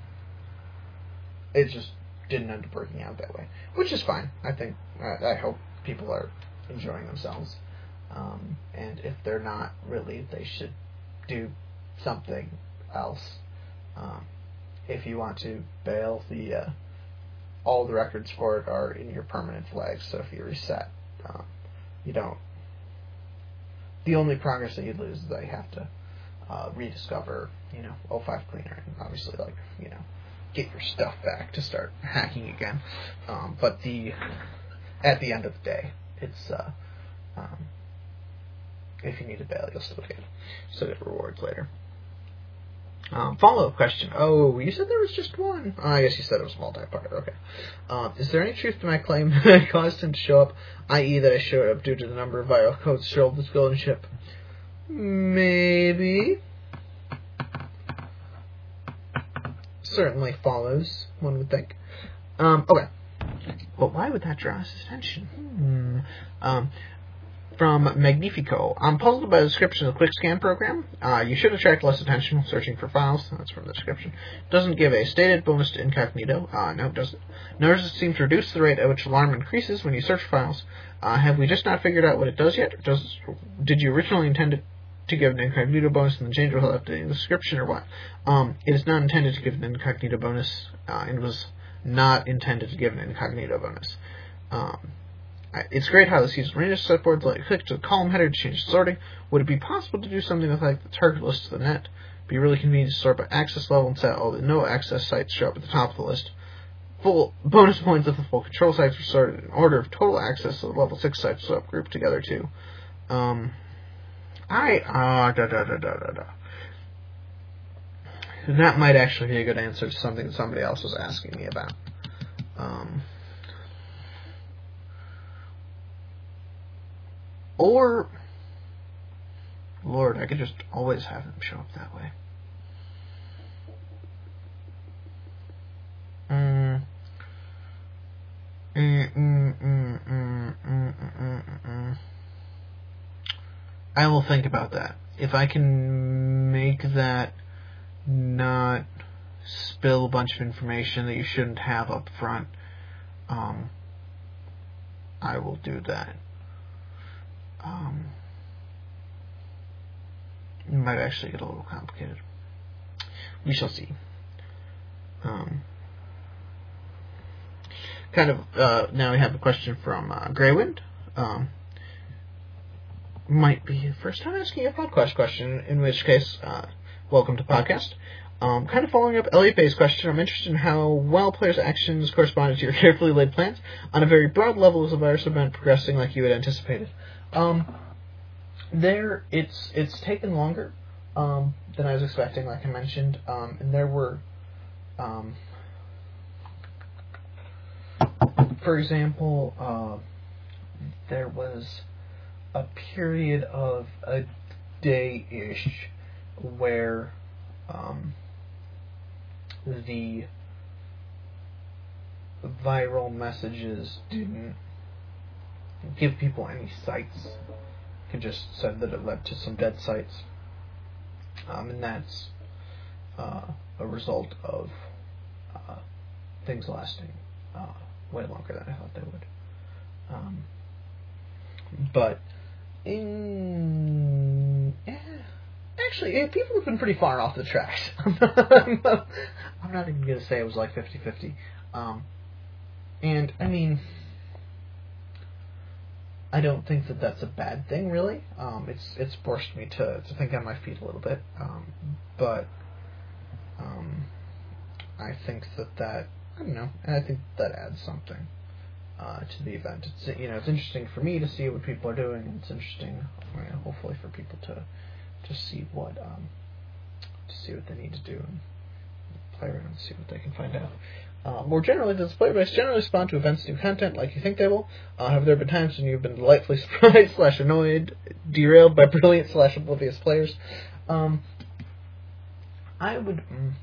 it just didn't end up working out that way, which is fine. I think uh, I hope people are enjoying themselves, um, and if they're not really, they should do something else. Um, if you want to bail, the uh, all the records for it are in your permanent flags. So if you reset, um, you don't. The only progress that you lose is that you have to uh, rediscover, you know, oh five Cleaner, and obviously, like, you know, get your stuff back to start hacking again. Um, but the at the end of the day, it's uh, um, if you need to bail, you'll still get still get rewards later. Um, follow-up question. Oh, you said there was just one. Oh, I guess you said it was multi-part. Okay. Um, is there any truth to my claim that I caused him to show up, that is that I showed up due to the number of viral codes sold this golden ship? Maybe. Certainly follows, one would think. Um, okay. But why would that draw his attention? Hmm. Um, from Magnifico. I'm puzzled by the description of the quick scan program. Uh, you should attract less attention when searching for files. That's from the description. Doesn't give a stated bonus to incognito. Uh, no, it doesn't. Nor does it seem to reduce the rate at which alarm increases when you search files. Uh, have we just not figured out what it does yet? Or does, did you originally intend it to give an incognito bonus and then change it without updating the description, or what? Um, it is not intended to give an incognito bonus. Uh, it was not intended to give an incognito bonus. Um, It's great how this uses range setboards. Like click to the column header to change the sorting. Would it be possible to do something with like the target list of the net? It'd be really convenient to sort by access level and set all the no access sites show up at the top of the list. Full bonus points if the full control sites were sorted in order of total access, so the level six sites so grouped together too. Um, I uh da da da da da da. That might actually be a good answer to something that somebody else was asking me about. Um. Or, Lord, I could just always have them show up that way. Mm. Mm, mm, mm, mm, mm, mm, mm. I will think about that. If I can make that not spill a bunch of information that you shouldn't have up front, um, I will do that. Um, it might actually get a little complicated. We shall see. Um, kind of, uh, now we have a question from uh, Greywind. Um, might be the first time asking a podcast question, in which case, uh, welcome to podcast. Um, kind of following up Elliot Bay's question, I'm interested in how well players' actions corresponded to your carefully laid plans. On a very broad level, is the virus event progressing like you had anticipated? Um, there, it's it's taken longer um, than I was expecting, like I mentioned, um, and there were, um, for example, uh, there was a period of a day-ish where um, the viral messages didn't give people any sites. It just said that it led to some dead sites. Um, and that's uh, a result of uh, things lasting uh, way longer than I thought they would. Um, but in... Eh, actually, eh, people have been pretty far off the tracks. I'm not, I'm not even going to say it was like fifty-fifty. Um, and, I mean... I don't think that that's a bad thing, really. Um, it's it's forced me to, to think on my feet a little bit, um, but um, I think that that I don't know, and I think that adds something uh, to the event. It's you know it's interesting for me to see what people are doing, and it's interesting, you know, hopefully, for people to to see what um, to see what they need to do and play around and see what they can find out. Uh, more generally, does the player base generally respond to events' new content like you think they will? Uh, have there been times when you've been delightfully surprised slash annoyed, derailed by brilliant slash oblivious players? Um, I would... Mm,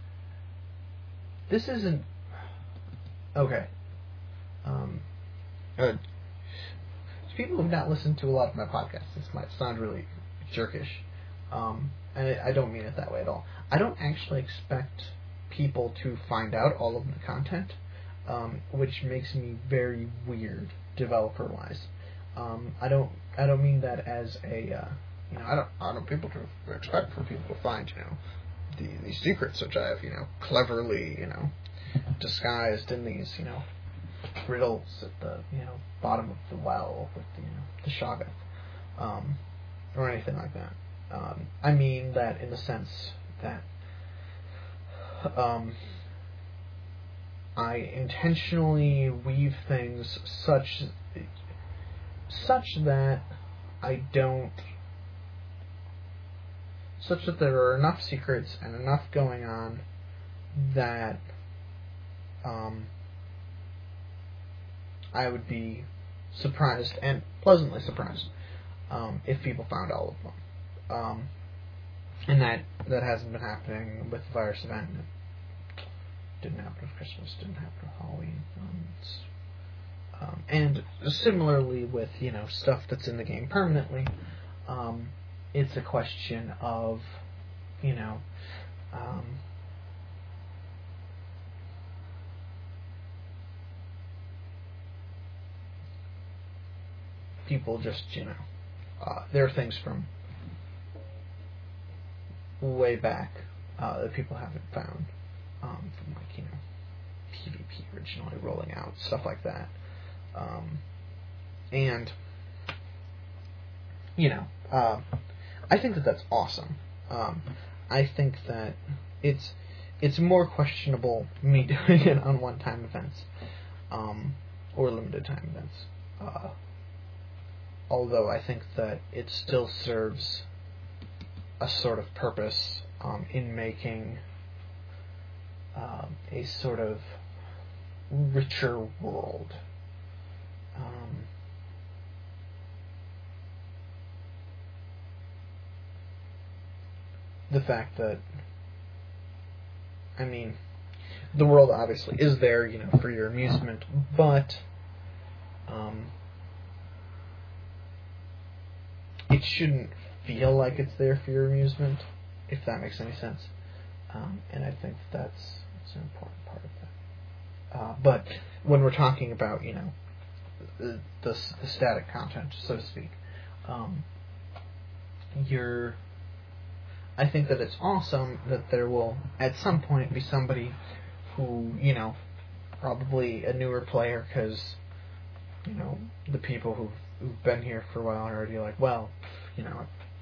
this isn't... Okay. Um, uh, to people who have not listened to a lot of my podcasts, this might sound really jerkish. Um, and I, I don't mean it that way at all. I don't actually expect people to find out all of the content, um, which makes me very weird developer-wise. Um, I don't, I don't mean that as a, uh, you know, I don't, I don't people to expect for people to find, you know, the these secrets which I have, you know, cleverly, you know, disguised in these, you know, riddles at the, you know, bottom of the well with the, you know, the Shoggoth, um, or anything like that. Um, I mean that in the sense that Um, I intentionally weave things such such that I don't such that there are enough secrets and enough going on that um, I would be surprised and pleasantly surprised um, if people found all of them. Um, And that, that hasn't been happening with the virus event. It didn't happen with Christmas, didn't happen with Halloween. Um, it's, Um, and similarly with, you know, stuff that's in the game permanently, um, it's a question of, you know, um, people just, you know, uh, there are things from way back uh, that people haven't found, um, from, like, you know, PvP originally rolling out, stuff like that. Um, and, you know, uh, I think that that's awesome. Um, I think that it's it's more questionable me doing it on one-time events, um, or limited-time events. Uh, although I think that it still serves a sort of purpose um, in making um, a sort of richer world. Um, the fact that, I mean, the world obviously is there, you know, for your amusement, but um, it shouldn't feel like it's there for your amusement, if that makes any sense. Um, and I think that's, that's an important part of that. Uh, but when we're talking about, you know, the, the, the static content, so to speak, um, you're... I think that it's awesome that there will, at some point, be somebody who, you know, probably a newer player, because, you know, the people who've, who've been here for a while are already like, well, you know,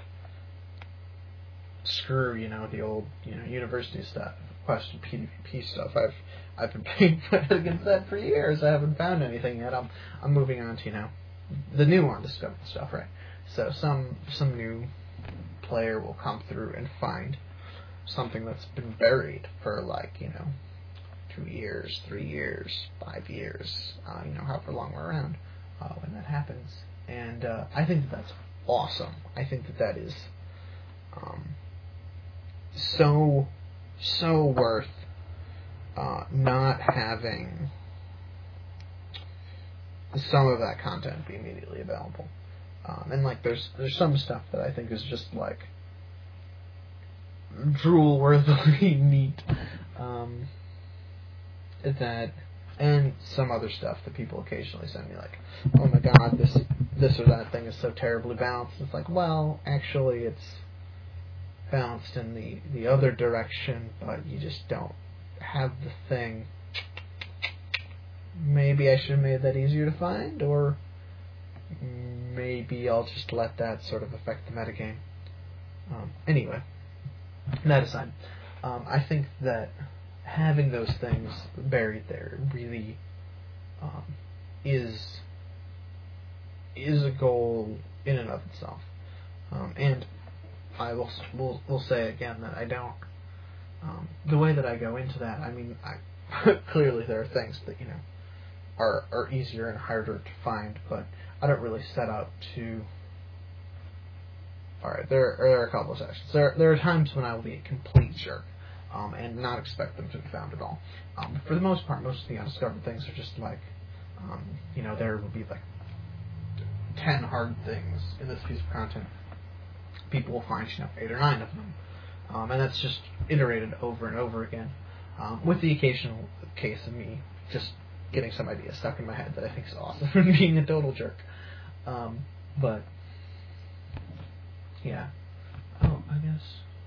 screw, you know, the old, you know, university stuff, question PvP stuff. I've I've been playing against that for years. I haven't found anything yet. I'm I'm moving on to, you know, the new undiscovered stuff, right? So some some new player will come through and find something that's been buried for, like, you know, two years, three years, five years, uh, you know, however long we're around uh, when that happens. And uh, I think that that's awesome. I think that that is um, so, so worth uh, not having some of that content be immediately available. Um, and, like, there's there's some stuff that I think is just, like, drool-worthily neat. Um, that, and some other stuff that people occasionally send me, like, oh my god, this this or that thing is so terribly balanced. It's like, well, actually, it's balanced in the, the other direction, but you just don't have the thing. Maybe I should have made that easier to find, or maybe I'll just let that sort of affect the metagame. Um, anyway, that aside, um, I think that having those things buried there really um, is is a goal in and of itself. Um, and I will, will will say again that I don't. Um, the way that I go into that, I mean, I, clearly there are things that, you know, are are easier and harder to find, but I don't really set out to. Alright, there, there are a couple of sessions. There, there are times when I will be a complete jerk, um, and not expect them to be found at all. Um, for the most part, most of the undiscovered things are just like, um, you know, there will be like ten hard things in this piece of content. People will find, you know, eight or nine of them, um, and that's just iterated over and over again, um, with the occasional case of me just getting some idea stuck in my head that I think is awesome and being a total jerk. Um, but, yeah. Oh, I guess.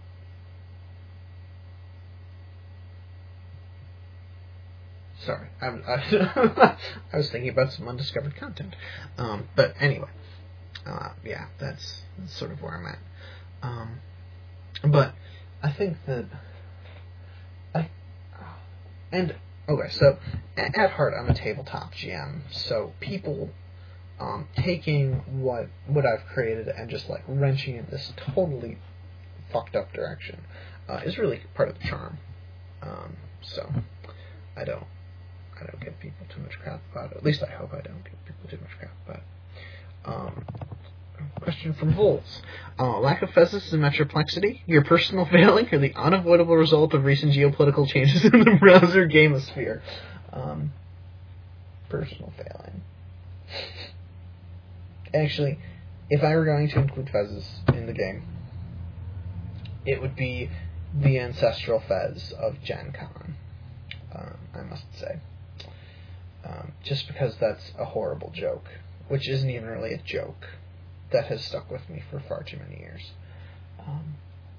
Sorry, I, I, I was thinking about some undiscovered content. Um, but anyway, uh, yeah, that's, that's sort of where I'm at. Um, but I think that I, and okay, so at heart, I'm a tabletop G M. So people um, taking what what I've created and just like wrenching it this totally fucked up direction uh, is really part of the charm. Um, so I don't I don't give people too much crap about it. At least I hope I don't give people too much crap about it. Um, question from Volts. Uh, lack of physics and metroplexity, your personal failing, or the unavoidable result of recent geopolitical changes in the browser gamosphere? Um, personal failing. Actually, if I were going to include Fezes in the game, it would be the ancestral Fez of Gen Con, um, I must say. Um, just because that's a horrible joke, which isn't even really a joke, that has stuck with me for far too many years. Um,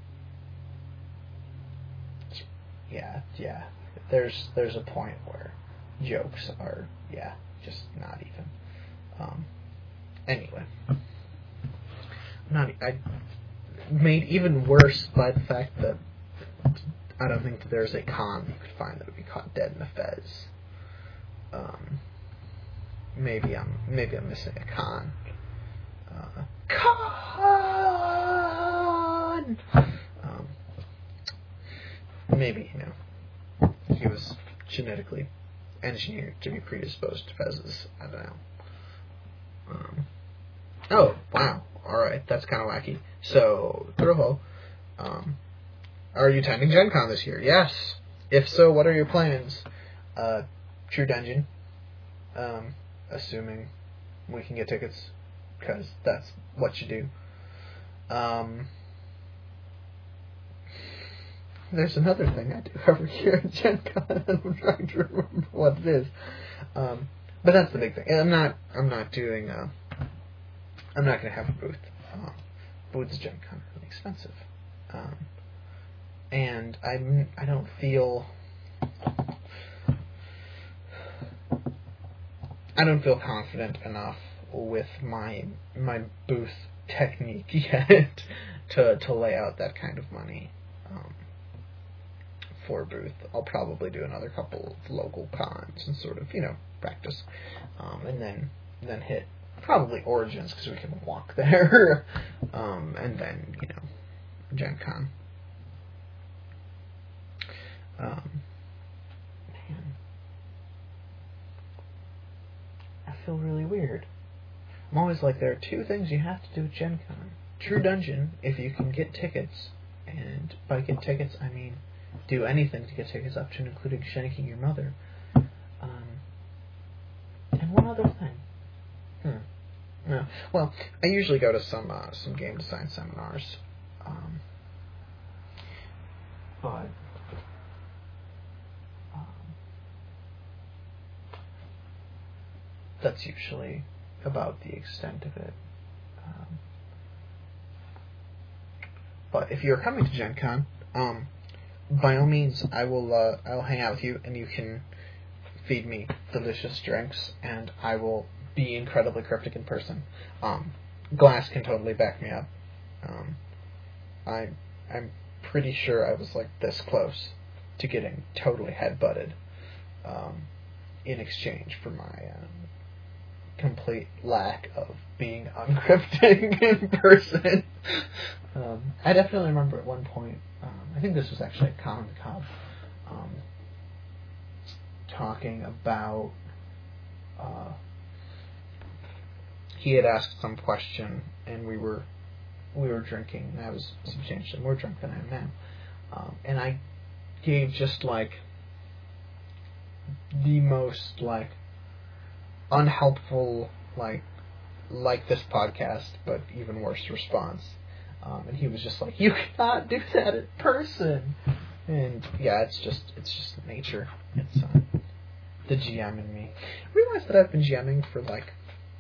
yeah, yeah. There's there's a point where jokes are, yeah, just not even. Um, anyway. Not, I made even worse by the fact that I don't think that there's a con you could find that would be caught dead in a Fez. Um, maybe I'm maybe I'm missing a con. Uh, con. Um, maybe you know he was genetically engineered to be predisposed to Fezes. I don't know. Um, oh wow! All right, that's kind of wacky. So, Throho, um, are you attending Gen Con this year? Yes. If so, what are your plans? Uh, True Dungeon. Um, assuming we can get tickets, because that's what you do. Um, there's another thing I do every year at Gen Con, and I'm trying to remember what it is. Um, but that's the big thing. And I'm not. I'm not doing. Uh, I'm not going to have a booth. Uh, booths at Gen Con are really expensive, um, and I. I don't feel. I don't feel confident enough with my my booth technique yet to to lay out that kind of money um, for a booth. I'll probably do another couple of local cons and sort of you know practice, um, and then then hit probably Origins because we can walk there, um, and then you know Gen Con. Um, man. I feel really weird. I'm always like, there are two things you have to do at Gen Con. True Dungeon, if you can get tickets, and by get tickets, I mean do anything to get tickets up to and including shanking your mother. Um, and one other thing. Hmm. No. Well, I usually go to some uh, some game design seminars. Um, but... That's usually about the extent of it. Um, but if you're coming to Gen Con, um, by all means, I will. Uh, I will hang out with you, and you can feed me delicious drinks, and I will be incredibly cryptic in person. Um, Glass can totally back me up. Um, I I'm pretty sure I was like this close to getting totally headbutted um, in exchange for my. Um, complete lack of being uncryptic in person. um, I definitely remember at one point, um, I think this was actually at Common Cop, um, talking about, uh, he had asked some question, and we were we were drinking, and I was substantially more drunk than I am now, um, and I gave just like the most like unhelpful, like, like this podcast, but even worse response. Um, and he was just like, "You cannot do that in person." And yeah, it's just, it's just nature. It's uh, the G M in me. I realized that I've been GMing for like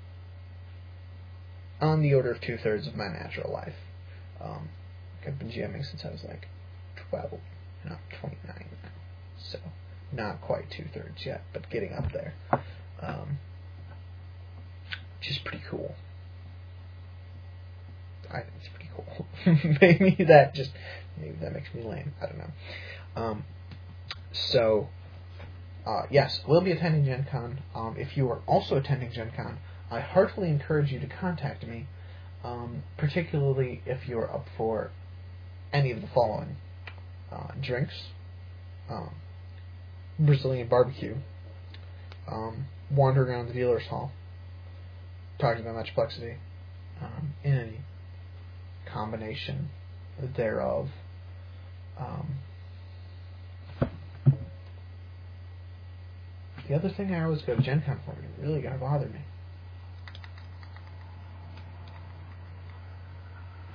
on the order of two thirds of my natural life. Um, I've been GMing since I was like twelve, no, twenty-nine now. So not quite two thirds yet, but getting up there. Um, Which is pretty cool. I think it's pretty cool. maybe that just, maybe that makes me lame. I don't know. Um, so, uh, yes, we'll be attending Gen Con. Um, if you are also attending Gen Con, I heartily encourage you to contact me, um, particularly if you're up for any of the following. Uh, drinks, um, Brazilian barbecue, um, wandering around the dealer's hall, talking about Metroplex, um, in any combination thereof. Um, the other thing I always go to Gen Con for, and it really gonna bother me,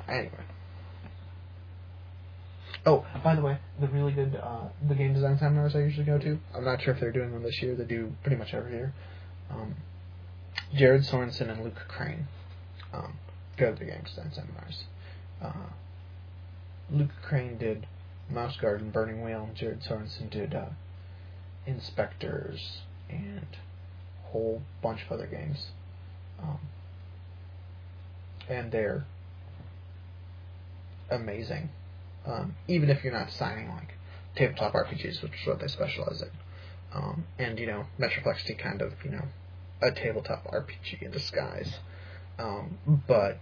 Anyway. Oh, by the way, the really good uh, the game design seminars I usually go to, I'm not sure if they're doing one this year. They do pretty much every year. Um, Jared Sorensen and Luke Crane um, go to the game design seminars. Uh, Luke Crane did Mouse Guard and Burning Wheel, and Jared Sorensen did uh, Inspectors and a whole bunch of other games. Um, and they're amazing. Um, even if you're not designing like tabletop R P Gs, which is what they specialize in. Um, and, you know, Metroplex kind of, you know, a tabletop R P G in disguise. Um, but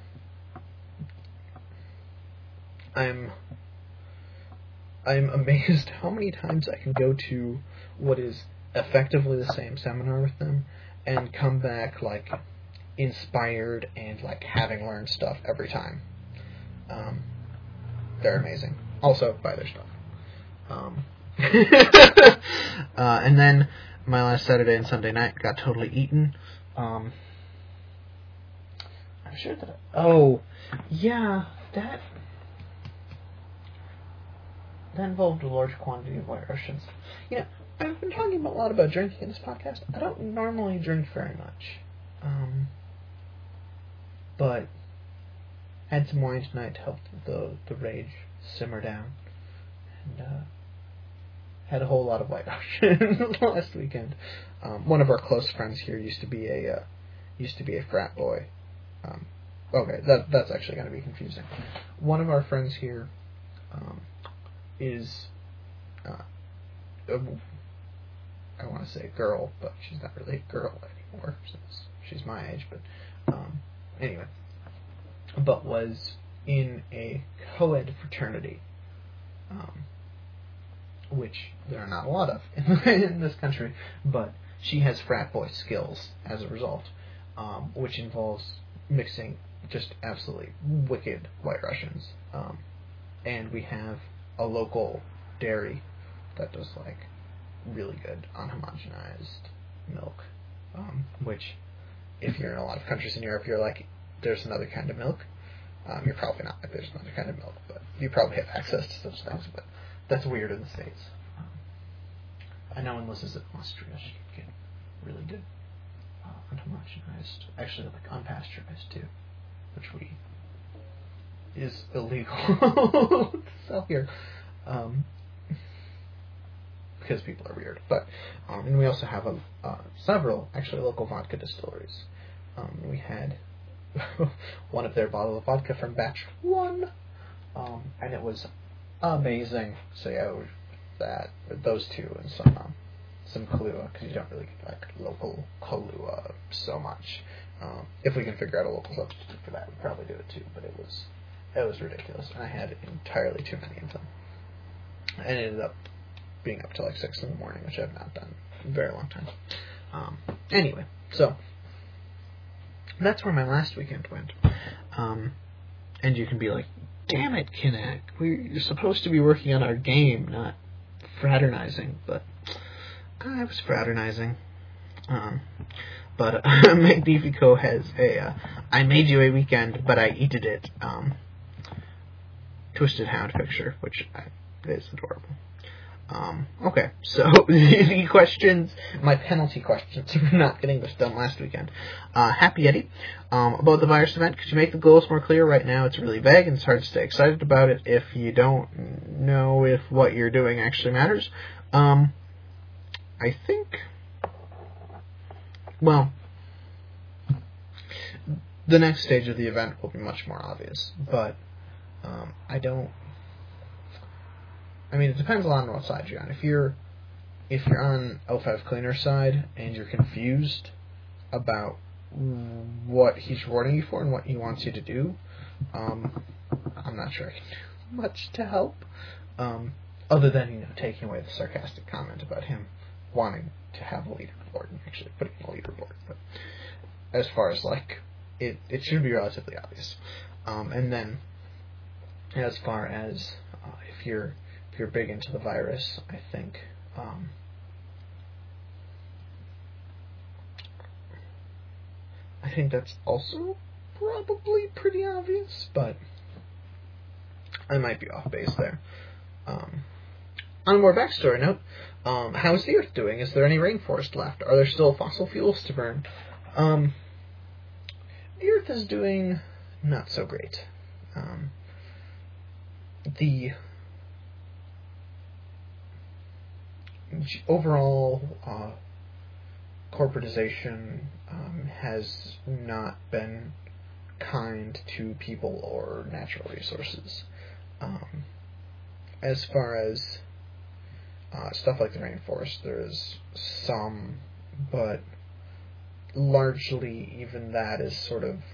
I'm I'm amazed how many times I can go to what is effectively the same seminar with them and come back, like, inspired and, like, having learned stuff every time. Um, they're amazing. Also, buy their stuff. Um, uh, and then my last Saturday and Sunday night got totally eaten. Um, I'm sure that... I, oh, yeah, that... That involved a large quantity of White Russians. You know, I've been talking a lot about drinking in this podcast. I don't normally drink very much. Um, but had some wine tonight to help the, the rage simmer down. And uh, had a whole lot of White Russian last weekend. Um, one of our close friends here used to be a uh, used to be a frat boy. Um, okay, that that's actually going to be confusing. One of our friends here um, is uh, a, I want to say a girl, but she's not really a girl anymore since she's my age. But um, anyway, but was in a co-ed fraternity, um, which there are not a lot of in, in this country, but she has frat boy skills as a result, um, which involves mixing just absolutely wicked White Russians. Um, and we have a local dairy that does, like, really good unhomogenized milk, um, which, if you're in a lot of countries in Europe, you're like, there's another kind of milk. Um, you're probably not like, there's another kind of milk, but you probably have access to such things, but that's weird in the States. Um, I know when Liz is in Austria, she can get really good uh, unhomogenized, actually, like, unpasteurized, too, which we is illegal to sell here. Um, because people are weird. But um, and we also have a, uh, several, actually, local vodka distilleries. Um, we had one of their bottles of vodka from batch one, um, and it was amazing. So yeah, we, that those two and some um, some Kahlua, because you don't really get like local Kahlua so much. Um, if we can figure out a local substitute for that, we'd probably do it too. But it was it was ridiculous, and I had entirely too many of them. And it ended up being up till like six in the morning, which I've not done in a very long time. Um, anyway, so that's where my last weekend went. Um, and you can be like, damn it, Kinect, we're supposed to be working on our game, not fraternizing. But I was fraternizing. Um, but uh, Magnifico has a uh, I made you a weekend, but I eated it um, Twisted Hound picture, which I, is adorable. Um, okay, so the questions, my penalty questions for not getting this done last weekend. Uh, Happy Eddie, um, about the virus event, could you make the goals more clear? Right now it's really vague and it's hard to stay excited about it if you don't know if what you're doing actually matters. Um, I think, well, the next stage of the event will be much more obvious, but um, I don't, I mean, it depends a lot on what side you're on. If you're if you're on O five Cleaner's side and you're confused about what he's rewarding you for and what he wants you to do, um, I'm not sure I can do much to help. Um, other than, you know, taking away the sarcastic comment about him wanting to have a leaderboard and actually putting a leaderboard. But as far as, like, it, it should be relatively obvious. Um, and then, as far as uh, if you're If you're big into the virus, I think um, I think that's also probably pretty obvious, but I might be off base there. Um, on a more backstory note, um, how is the Earth doing? Is there any rainforest left? Are there still fossil fuels to burn? Um, the Earth is doing not so great. Um, the overall uh, corporatization um, has not been kind to people or natural resources. Um, as far as uh, stuff like the rainforest, there's some, but largely even that is sort of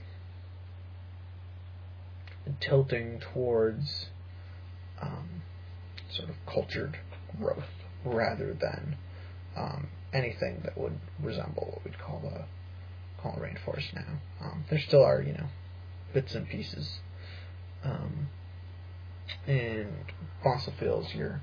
tilting towards um, sort of cultured growth rather than um, anything that would resemble what we'd call a call a rainforest now. Um, there still are, you know, bits and pieces. Um, and fossil fuels, you're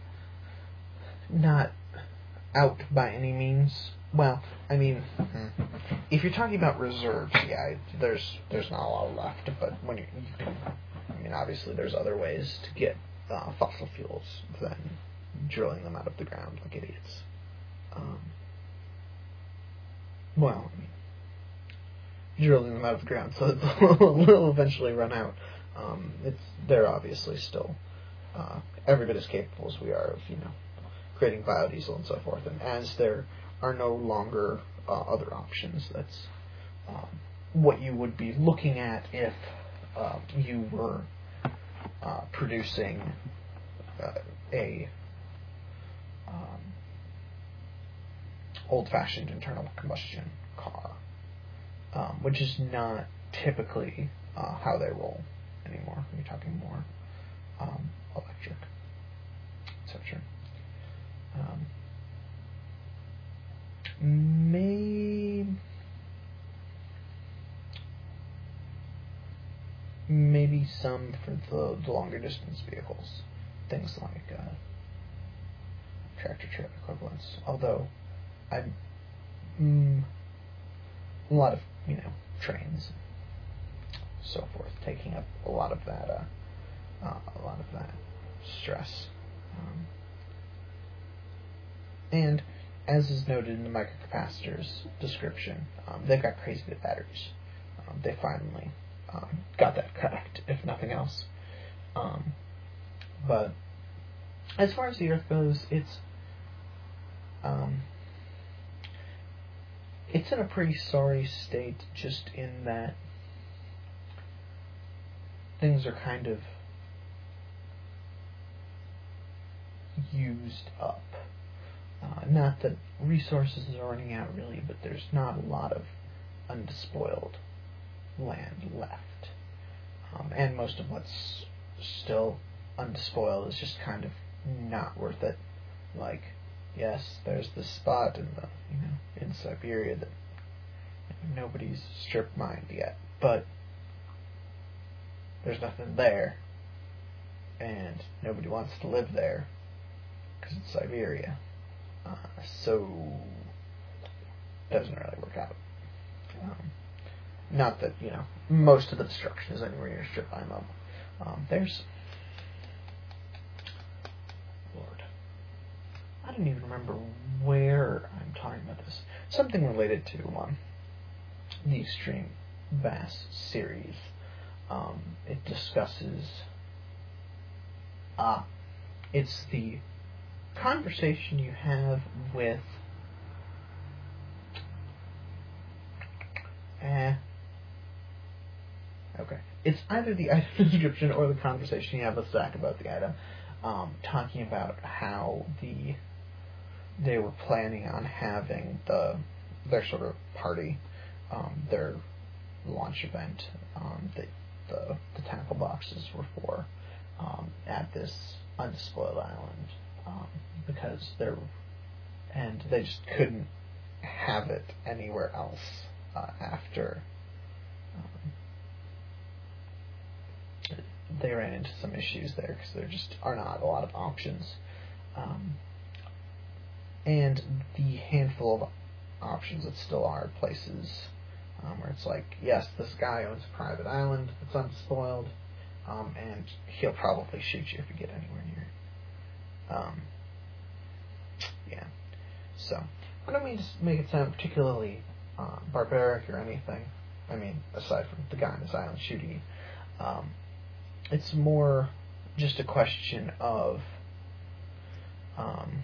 not out by any means. Well, I mean, if you're talking about reserves, yeah, there's there's not a lot left. But when you, you can, I mean, obviously there's other ways to get uh, fossil fuels than drilling them out of the ground like idiots. Um, well, I mean, drilling them out of the ground so that they'll eventually run out. Um, it's they're obviously still uh, every bit as capable as we are of, you know, creating biodiesel and so forth. And as there are no longer uh, other options, that's um, what you would be looking at if uh, you were uh, producing uh, a um, old-fashioned internal combustion car, um, which is not typically uh, how they roll anymore. We're talking more um, electric, et cetera. Um, may, maybe some for the, the longer distance vehicles, things like uh, tractor trailer equivalents. Although, I, mm, a lot of, you know, trains, so forth, taking up a lot of that, uh, uh, a lot of that stress. Um, and as is noted in the microcapacitors description, um, they've got crazy good batteries. Um, they finally um, got that correct, if nothing else. Um, but as far as the Earth goes, it's um, it's in a pretty sorry state, just in that things are kind of used up. Uh, not that resources are running out, really, but there's not a lot of undespoiled land left. Um, and most of what's still undespoiled is just kind of not worth it. Like, yes, there's this spot in the, you know, in Siberia that nobody's strip mined yet, but there's nothing there, and nobody wants to live there because it's Siberia. Uh, so it doesn't really work out. Um, not that, you know, most of the destruction is anywhere near strip mine level. Um, there's Lord, I don't even remember where I'm talking about this. Something related to um, the Extreme Vast series. Um, it discusses ah, it's the conversation you have with eh okay it's either the item description or the conversation you have with Zach about the item, um, talking about how the they were planning on having the their sort of party, um, their launch event, um, that the the tackle boxes were for, um, at this undespoiled island. Um, because they're, and they just couldn't have it anywhere else uh, after um, they ran into some issues there, because there just are not a lot of options. Um, and the handful of options that still are places um, where it's like, yes, this guy owns a private island that's unspoiled, um, and he'll probably shoot you if you get anywhere near it. Um, yeah. So, I don't mean to make it sound particularly uh, barbaric or anything. I mean, aside from the guy on this island shooting you. Um, it's more just a question of um,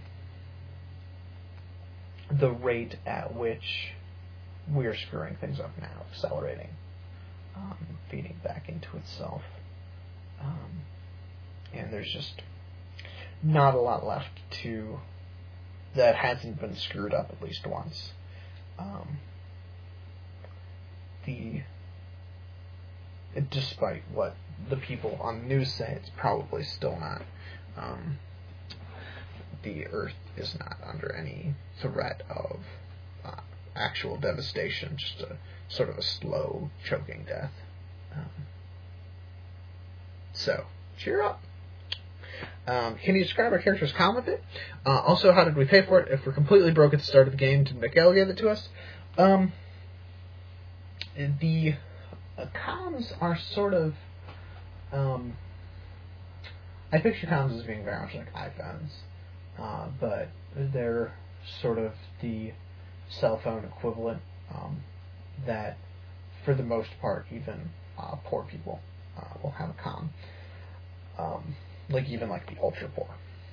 the rate at which we're screwing things up now, accelerating, um, feeding back into itself. Um, and there's just not a lot left to that hasn't been screwed up at least once. Um, the despite what the people on the news say, it's probably still not. Um, the Earth is not under any threat of uh, actual devastation, just a sort of a slow, choking death. Um, so, cheer up. Um, can you describe our character's comm a bit? Uh, also, how did we pay for it? If we're completely broke at the start of the game, did Mikael give it to us? Um, the uh, comms are sort of... Um, I picture comms as being very much like iPhones, uh, but they're sort of the cell phone equivalent um, that, for the most part, even uh, poor people uh, will have a comm. Um, like even like the ultra poor.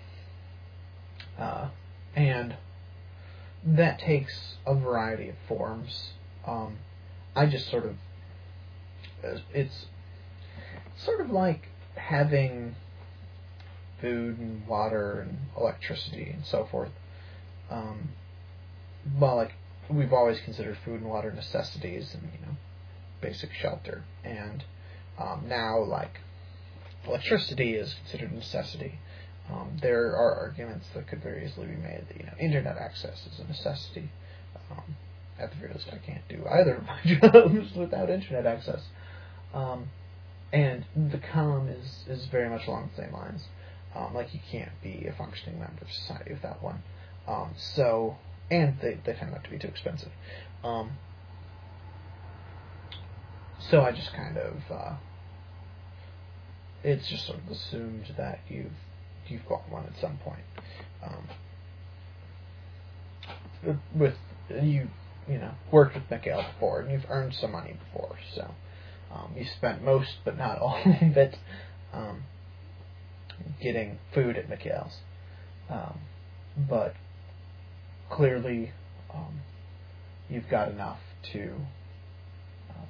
Uh, and that takes a variety of forms. Um, I just sort of, it's sort of like having food and water and electricity and so forth. Um, well, like, we've always considered food and water necessities and, you know, basic shelter. And um, now, like, electricity is considered a necessity. Um, there are arguments that could very easily be made that, you know, internet access is a necessity. Um, at the very least, I can't do either of my jobs without internet access. Um, and the comm is, is very much along the same lines. Um, like, you can't be a functioning member of society without one. Um, so, and they, they tend not to be too expensive. Um, so I just kind of, uh, it's just sort of assumed that you've you've got one at some point. Um, with you, you know, worked with Mikael before, and you've earned some money before, so um, you spent most, but not all of it, um, getting food at Mikael's. Um, but clearly, um, you've got enough to uh,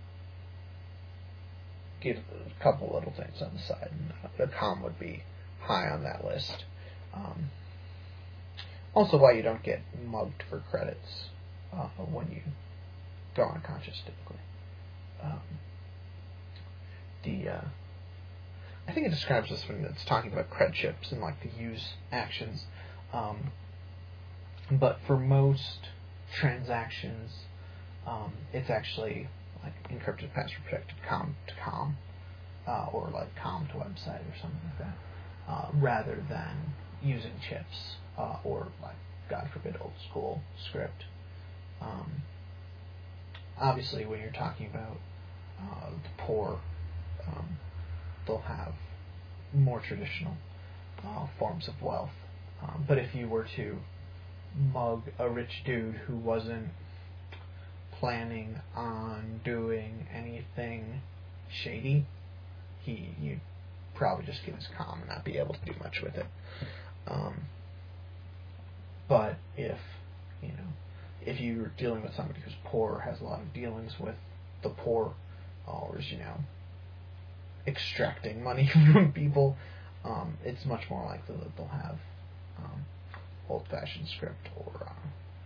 get a couple little things on the side, and uh, the comm would be high on that list. Um, also, why you don't get mugged for credits uh, when you go unconscious, typically. Um, the uh, I think it describes this when it's talking about cred chips and like the use actions. Um, but for most transactions, um, it's actually like encrypted, password protected, com to com, uh, or like com to website or something like that, uh, rather than using chips uh, or like, God forbid, old school script. Um, obviously, when you're talking about uh, the poor, um, they'll have more traditional uh, forms of wealth. Um, but if you were to mug a rich dude who wasn't planning on doing anything shady, he you'd probably just get his comm and not be able to do much with it. Um, but if you know, if you're dealing with somebody who's poor, has a lot of dealings with the poor, or is, you know, extracting money from people, um, it's much more likely that they'll have um, old-fashioned script or uh,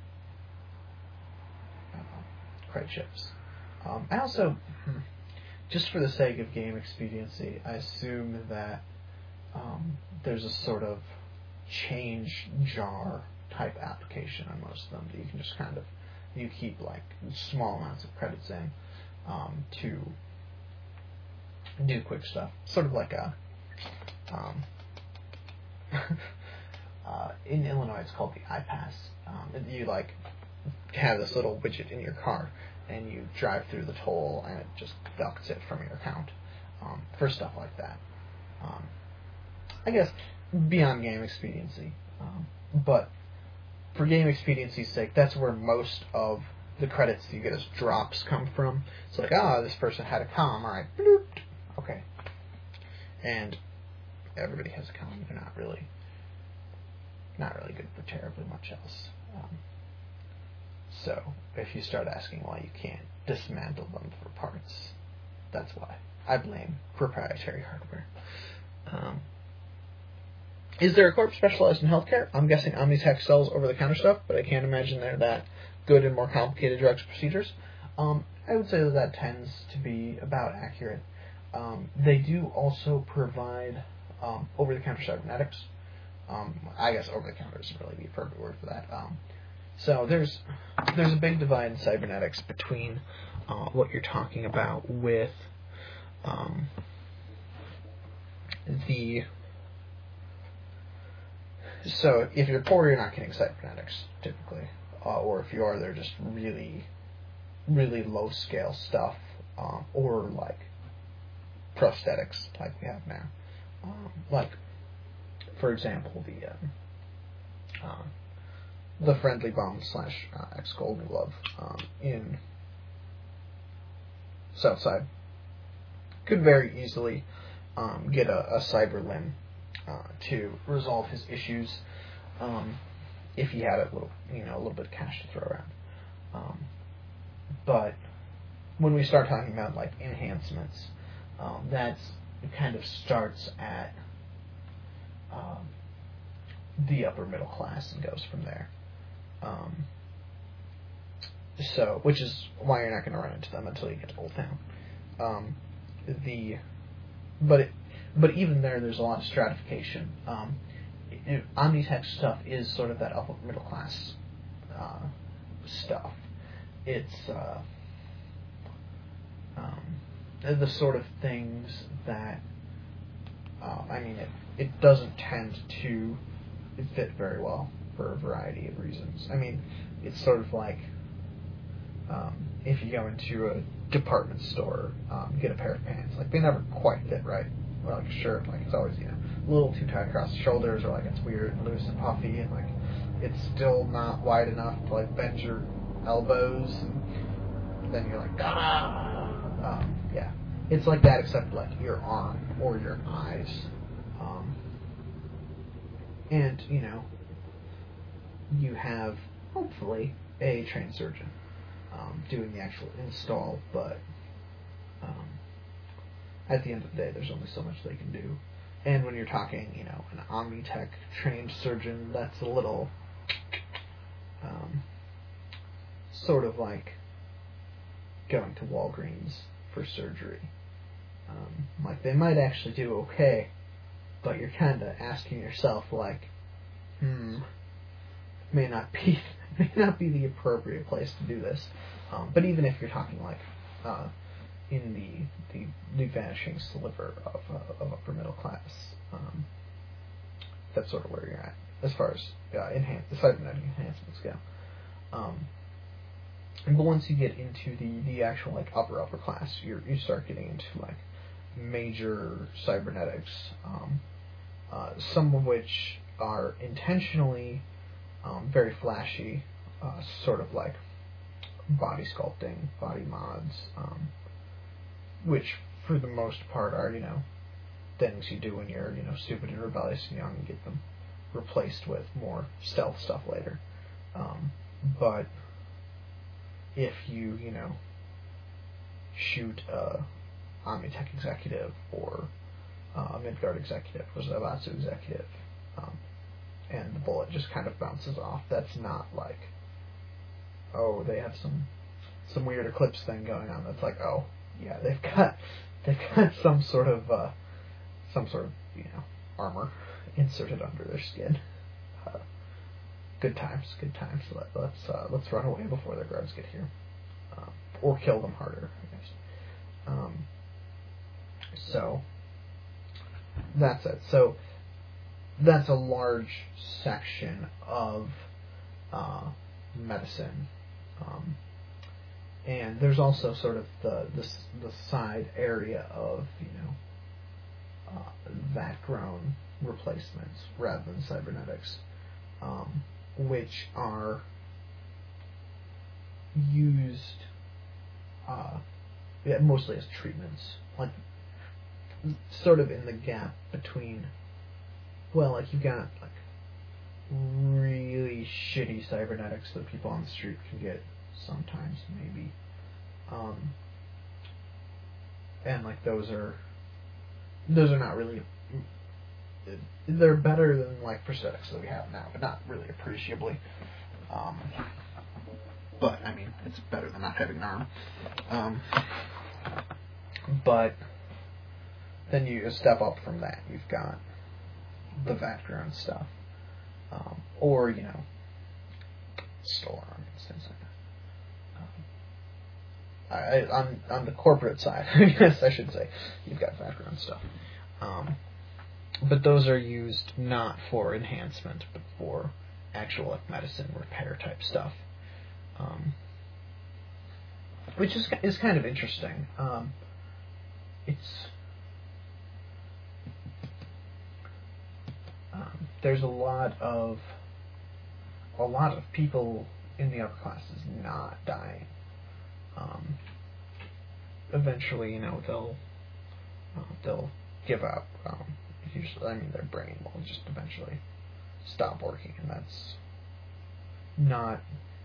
uh, cred chips. Um, I also, just for the sake of game expediency, I assume that um, there's a sort of change jar type application on most of them that you can just kind of, you keep like small amounts of credits in um, to do quick stuff. Sort of like a, um, uh, in Illinois it's called the iPass. Um, you like have this little widget in your car and you drive through the toll and it just deducts it from your account. Um, for stuff like that. Um, I guess beyond game expediency, um, but for game expediency's sake, that's where most of the credits that you get as drops come from. It's like, ah, oh, this person had a comm, alright, bloop, okay. And everybody has a comm, they're not really, not really good for terribly much else. Um, so, if you start asking why you can't dismantle them for parts, that's why. I blame proprietary hardware. Um, is there a corp specialized in healthcare? I'm guessing Omnitech sells over-the-counter stuff, but I can't imagine they're that good in more complicated drugs procedures. Um, I would say that that tends to be about accurate. Um, they do also provide um, over-the-counter cybernetics. Um, I guess over-the-counter isn't really the appropriate word for that. Um, so there's there's a big divide in cybernetics between uh, what you're talking about with um, the... So if you're poor, you're not getting cybernetics, typically. Uh, or if you are, they're just really, really low-scale stuff. Um, or, like, prosthetics, like we have now. Um, like, for example, the um, uh, the Friendly Bomb slash uh, X Golden Glove um, in Southside could very easily um, get a, a cyber limb uh, to resolve his issues um, if he had a little, you know, a little bit of cash to throw around. Um, but when we start talking about like enhancements, um, that's it kind of starts at um, the upper middle class and goes from there. Um, so, which is why you're not going to run into them until you get to Old Town. Um, the, but it, but even there, there's a lot of stratification. Um, it, Omnitech stuff is sort of that upper middle class uh, stuff. It's uh, um, the sort of things that uh, I mean, it it doesn't tend to fit very well for a variety of reasons. I mean, it's sort of like um, if you go into a department store, um, get a pair of pants. Like, they never quite fit right. Or like a shirt, like it's always, you know, a little too tight across the shoulders, or like it's weird and loose and puffy, and like it's still not wide enough to like bend your elbows, and then you're like, ah, um, yeah. It's like that, except like your arm or your eyes. Um, and, you know, you have, hopefully, a trained surgeon um, doing the actual install, but um, at the end of the day, there's only so much they can do. And when you're talking, you know, an Omnitech trained surgeon, that's a little um, sort of like going to Walgreens for surgery. Um, like, they might actually do okay, but you're kind of asking yourself, like, hmm, may not be may not be the appropriate place to do this. Um, but even if you're talking like uh, in the the the vanishing sliver of uh, of upper middle class, um, that's sort of where you're at as far as uh, enhance the cybernetic enhancements go. Um, but once you get into the, the actual like upper upper class, you you start getting into like major cybernetics, um, uh, some of which are intentionally um, very flashy, uh, sort of like body sculpting, body mods, um, which for the most part are, you know, things you do when you're, you know, stupid and rebellious and young, and get them replaced with more stealth stuff later. Um, but if you, you know, shoot a Omnitech executive or uh, a Midgard executive or a Zaibatsu executive, um, and the bullet just kind of bounces off, that's not like, oh, they have some some weird eclipse thing going on. That's like, oh, yeah, they've got they've got some sort of uh, some sort of, you know, armor inserted under their skin. Uh, good times, good times. Let, let's uh, let's run away before their guards get here, um, or kill them harder, I guess. Um, so that's it. So that's a large section of uh, medicine, um, and there's also sort of the, the the side area of, you know, vat-grown replacements rather than cybernetics, um, which are used uh, yeah, mostly as treatments, like sort of in the gap between, well, like you got like really shitty cybernetics that people on the street can get sometimes, maybe, um, and like those are those are not really, they're better than like prosthetics that we have now, but not really appreciably. Um, but I mean, it's better than not having an arm. Um, but then you step up from that. You've got the vat-grown stuff, um, or you know, store arms, things like that. Um, I, on on the corporate side, I guess I should say, you've got vat-grown stuff. Um, but those are used not for enhancement, but for actual like medicine repair type stuff, um, which is is kind of interesting. Um, it's um, there's a lot of a lot of people in the upper classes not dying. Um, eventually, you know, they'll uh, they'll give up. Um, usually, I mean, their brain will just eventually stop working, and that's not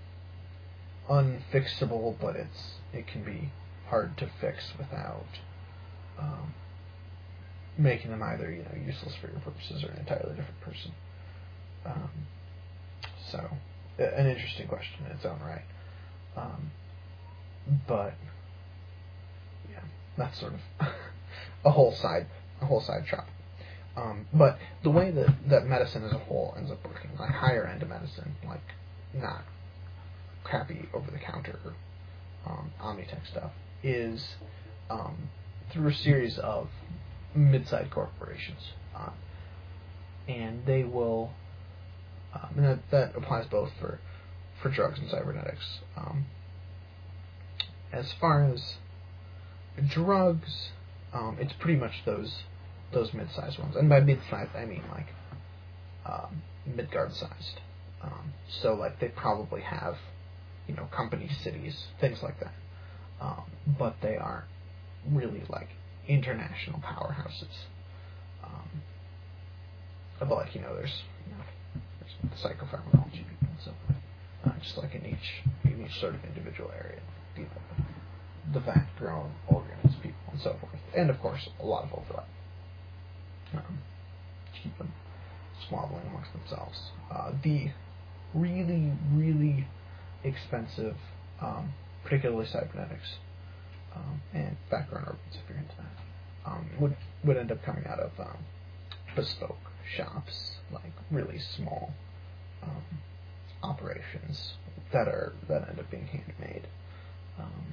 unfixable, but it's it can be hard to fix without um, making them either, you know, useless for your purposes or an entirely different person. Um, so, an interesting question in its own right. Um, but yeah, that's sort of a whole side a whole side shop. Um, but the way that, that medicine as a whole ends up working, like higher end of medicine, like not crappy over the counter um, Omnitech stuff, is um, through a series of mid-sized corporations, uh, and they will, um, and that, that applies both for for drugs and cybernetics. Um, as far as drugs, um, it's pretty much those those mid-sized ones, and by mid-sized I mean like um, Midgard-sized. Um, so like they probably have, you know, company cities, things like that, um, but they aren't really like international powerhouses. Um, but like, you know, there's, you know, there's the psychopharmacology people and so forth, uh, just like in each in each sort of individual area, you know, the vat-grown organs people and so forth, and of course a lot of overlap. Um, keep them squabbling amongst themselves. Uh, the really, really expensive, um, particularly cybernetics, um, and vat-grown organs, if you're into that, um, would would end up coming out of um, bespoke shops, like really small um, operations that are that end up being handmade um,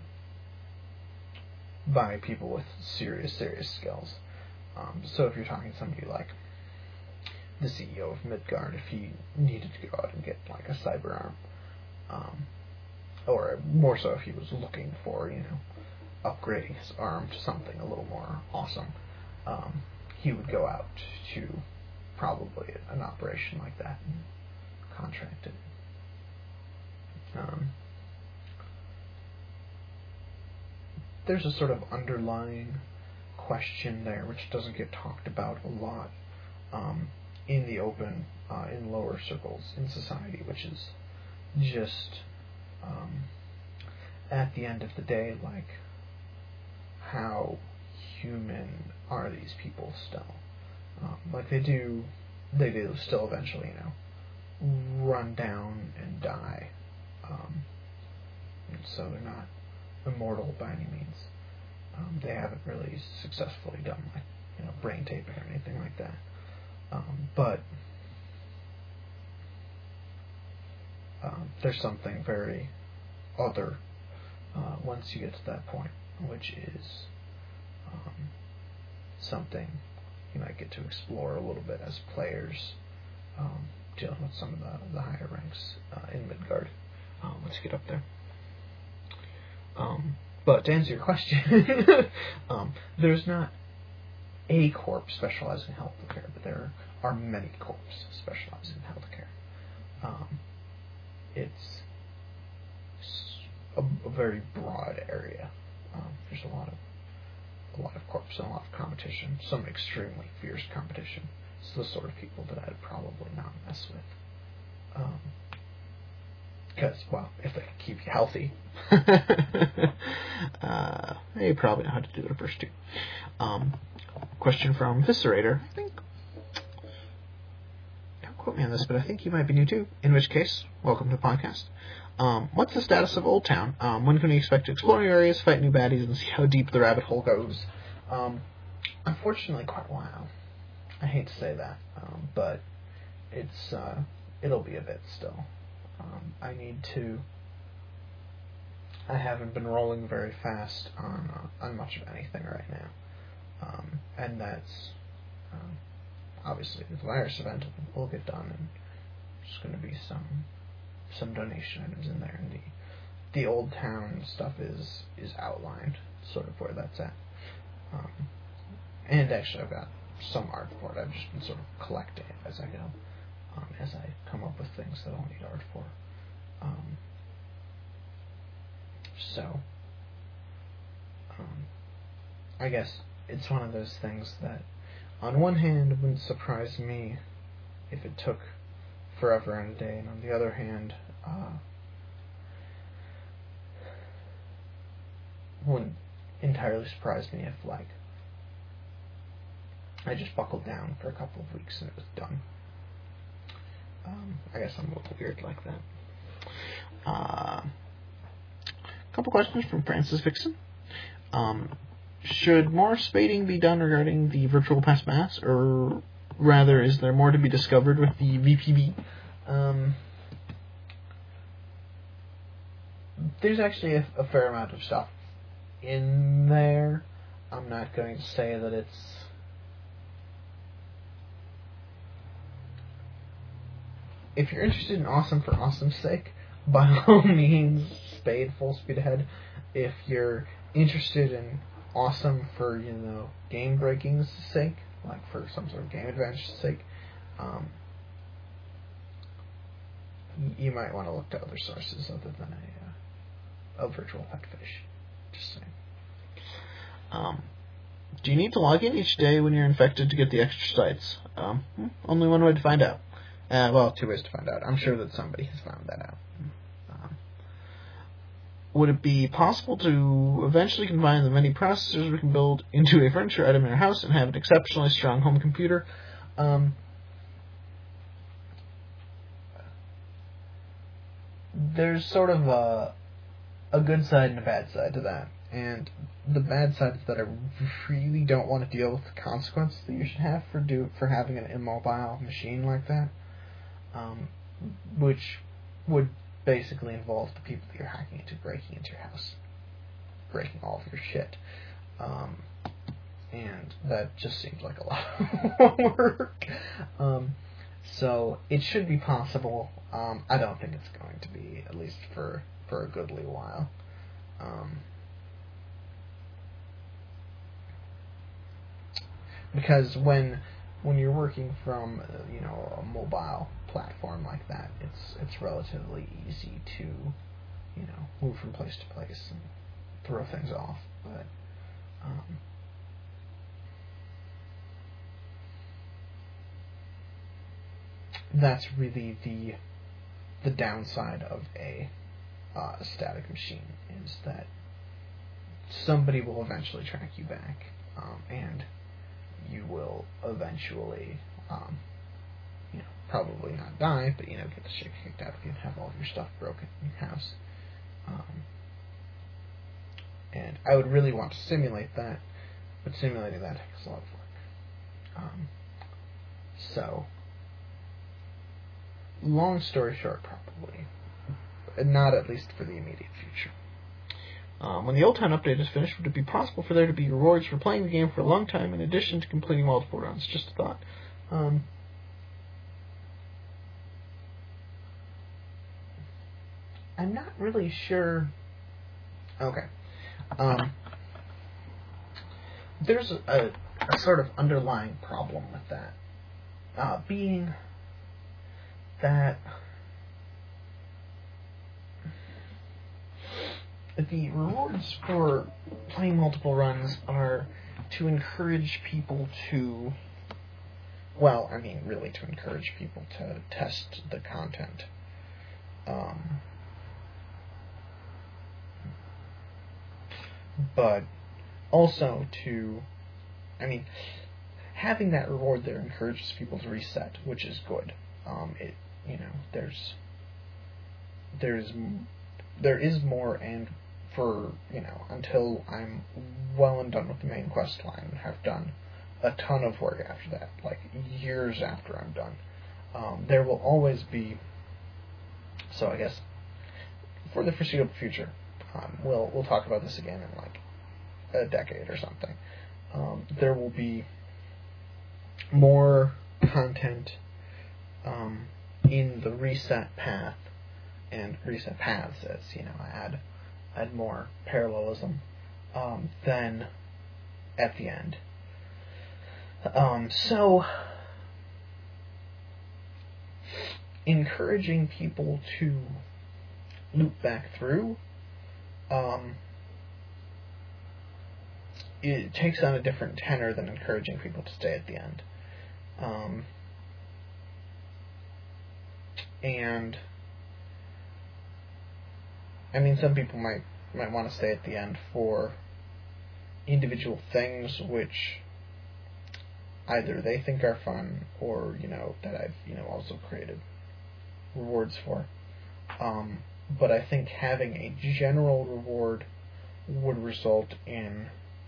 by people with serious, serious skills. Um, so if you're talking to somebody like the C E O of Midgard, if he needed to go out and get like a cyber arm, um, or more so if he was looking for, you know, upgrading his arm to something a little more awesome, um, he would go out to probably an operation like that and contract it. Um, there's a sort of underlying question there which doesn't get talked about a lot um, in the open, uh, in lower circles in society, which is just um, at the end of the day, like, how human are these people still? Um, like they do, they do still eventually, you know, run down and die. Um, and so they're not immortal by any means. Um, they haven't really successfully done like, you know, brain taping or anything like that. Um, but um, there's something very other uh, once you get to that point, which is um, something you might get to explore a little bit as players, um, dealing with some of the, the higher ranks uh, in Midgard um, once you get up there. Um, but to answer your question, um, there's not a corp specializing in healthcare, but there are many corps specializing in healthcare. Um, it's a, a very broad area. Um, there's a lot of a lot of corps and a lot of competition. Some extremely fierce competition. It's the sort of people that I'd probably not mess with. Um, Because, well, if they can keep you healthy, uh, you probably know how to do it first, too. Um, question from Viscerator. I think, don't quote me on this, but I think you might be new, too. In which case, welcome to the podcast. Um, what's the status of Old Town? Um, when can we expect to explore new areas, fight new baddies, and see how deep the rabbit hole goes? Um, unfortunately, quite a while. I hate to say that, um, but it's, uh, it'll be a bit still. Um, I need to. I haven't been rolling very fast on uh, on much of anything right now, um, and that's um, obviously the virus event will get done, and there's going to be some some donation items in there, and the the Old Town stuff is is outlined, sort of where that's at, um, and actually I've got some art for it. I've just been sort of collecting it as I go. Um, as I come up with things that I'll need art for. Um, so, um, I guess it's one of those things that, on one hand, it wouldn't surprise me if it took forever and a day, and on the other hand, uh, wouldn't entirely surprise me if, like, I just buckled down for a couple of weeks and it was done. Um, I guess I'm a little weird like that. A uh, couple questions from Francis Vixen. Um, should more spading be done regarding the virtual past mass, or rather, is there more to be discovered with the V P B? Um, there's actually a, a fair amount of stuff in there. I'm not going to say that it's if you're interested in awesome for awesome's sake, by all means, spade full speed ahead. If you're interested in awesome for, you know, game breaking's sake, like for some sort of game advantage's sake, um, you might want to look to other sources other than a, uh, a virtual pet fish. Just saying. Um, do you need to log in each day when you're infected to get the extra sites? Um, only one way to find out. Uh, well, two ways to find out. I'm sure that somebody has found that out. Um, would it be possible to eventually combine the many processors we can build into a furniture item in our house and have an exceptionally strong home computer? Um, there's sort of a, a good side and a bad side to that. And the bad side is that I really don't want to deal with the consequences that you should have for do for having an immobile machine like that. Um, which would basically involve the people that you're hacking into breaking into your house, breaking all of your shit. Um, and that just seems like a lot of work. Um, so it should be possible. Um, I don't think it's going to be, at least for, for a goodly while. Um, because when when you're working from, uh, you know, a mobile platform like that, it's it's relatively easy to, you know, move from place to place and throw things off. But um, that's really the the downside of a, uh, a static machine, is that somebody will eventually track you back, um, and you will eventually, um, you know, probably not die, but, you know, get the shit kicked out of you and have all of your stuff broken in your house. Um, and I would really want to simulate that, but simulating that takes a lot of work. Um, so, long story short, probably. Not at least for the immediate future. Um, when the Old Town update is finished, would it be possible for there to be rewards for playing the game for a long time in addition to completing multiple runs? Just a thought. Um, I'm not really sure. Okay. Um, there's a, a sort of underlying problem with that, uh, being that the rewards for playing multiple runs are to encourage people to, well, I mean, really to encourage people to test the content. Um, but also to, I mean, having that reward there encourages people to reset, which is good. Um, it, you know, there's, there's, there is more, and for, you know, until I'm well and done with the main quest line and have done a ton of work after that, like years after I'm done, um, there will always be, so I guess, for the foreseeable future, um, we'll, we'll talk about this again in like a decade or something, um, there will be more content um, in the reset path and reset paths, as, you know, add add more parallelism, um, than at the end. Um, so, encouraging people to loop back through, um, it takes on a different tenor than encouraging people to stay at the end. Um, and I mean, some people might might want to stay at the end for individual things which either they think are fun or, you know, that I've, you know, also created rewards for. Um, but I think having a general reward would result in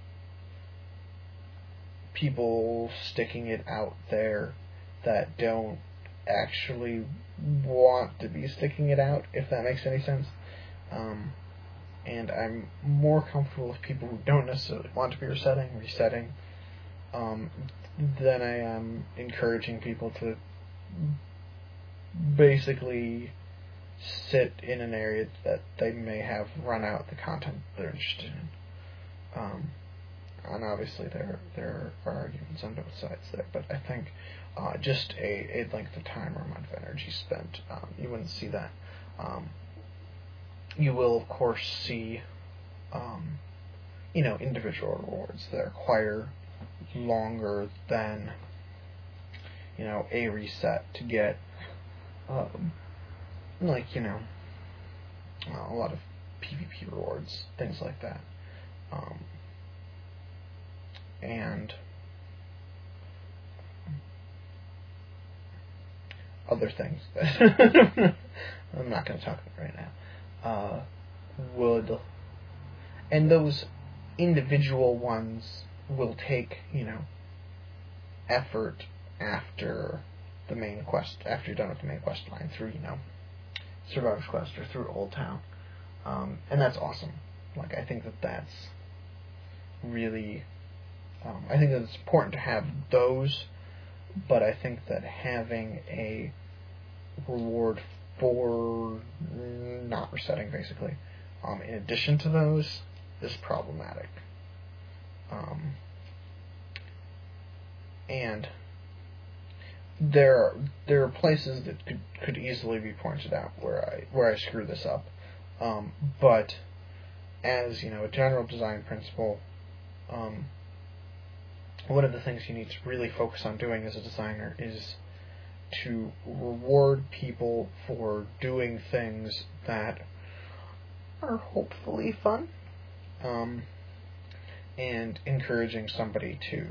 people sticking it out there that don't actually want to be sticking it out, if that makes any sense. Um, and I'm more comfortable with people who don't necessarily want to be resetting, resetting, um, than I am encouraging people to basically sit in an area that they may have run out the content they're interested in. Um, and obviously there there are arguments on both sides there, but I think uh, just a, a length of time or amount of energy spent, um, you wouldn't see that. Um, you will, of course, see, um, you know, individual rewards that require longer than, you know, a reset to get, um, like, you know, uh, a lot of PvP rewards, things like that. Um, and other things that I'm not going to talk about right now. Uh, would, and those individual ones will take, you know, effort after the main quest, after you're done with the main quest line, through, you know, Survivor's Quest or through Old Town. Um, and that's awesome. Like, I think that that's really, um, I think that it's important to have those, but I think that having a reward for not resetting, basically, um, in addition to those, is problematic. Um, and there are, there are places that could, could easily be pointed out where I where I screw this up. Um, but as, you know, a general design principle, um, one of the things you need to really focus on doing as a designer is to reward people for doing things that are hopefully fun, um, and encouraging somebody to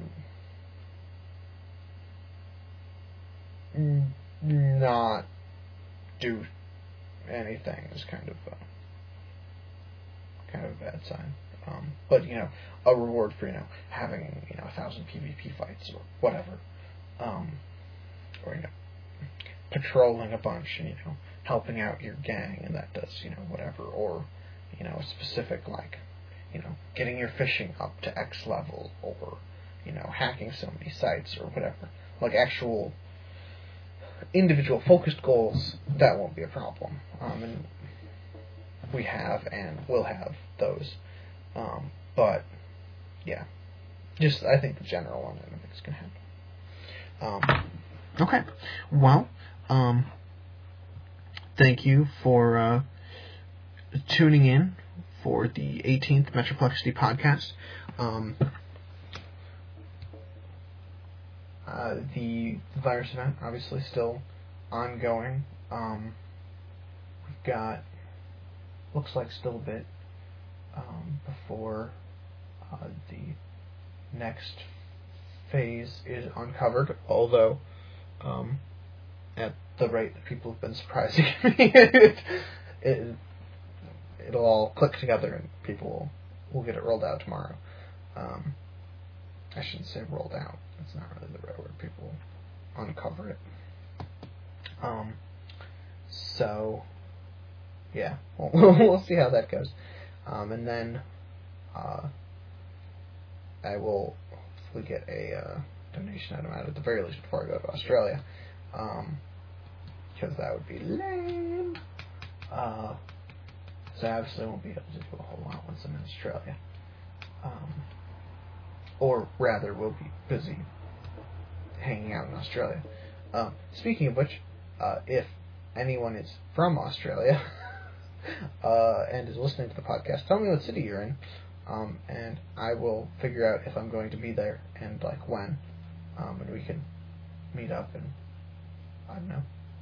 n- not do anything is kind of a, kind of a bad sign. Um, but, you know, a reward for, you know, having, you know, a thousand PvP fights or whatever, um, or, you know, patrolling a bunch and, you know, helping out your gang, and that does, you know, whatever, or, you know, a specific, like, you know, getting your fishing up to X level, or, you know, hacking so many sites, or whatever. Like, actual individual focused goals, that won't be a problem. Um, and we have and will have those. Um, but, yeah. Just, I think the general one, I don't think it's going to happen. Um, okay. Well, um, thank you for uh, tuning in for the eighteenth Metroplexity podcast. Um, uh, the virus event, obviously, still ongoing. Um, we've got, looks like still a bit um, before uh, the next phase is uncovered, although um, at the rate that people have been surprising me, it, it, it'll all click together and people will, will get it rolled out tomorrow. Um, I shouldn't say rolled out. That's not really the right word. People will uncover it. Um, so, yeah, we'll, we'll see how that goes. Um, and then uh, I will hopefully get a uh, donation item out at the very least before I go to Australia. Um, because that would be lame. Uh, so I obviously won't be able to do a whole lot once I'm in Australia. Um, or rather, we'll be busy hanging out in Australia. Um, speaking of which, uh, if anyone is from Australia uh, and is listening to the podcast, tell me what city you're in. Um, and I will figure out if I'm going to be there and like when, um, and we can meet up and I don't know,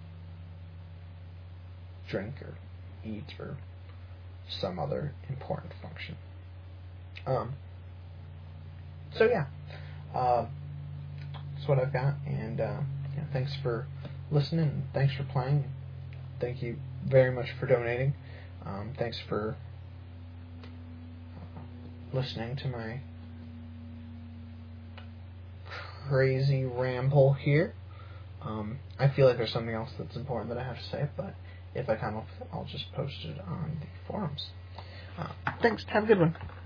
drink or eat or some other important function. Um, so yeah, uh, that's what I've got, and uh, yeah, thanks for listening, and thanks for playing. Thank you very much for donating. Um, thanks for listening to my crazy ramble here. Um, I feel like there's something else that's important that I have to say, but if I come up with it, I'll just post it on the forums. Uh, thanks. Have a good one.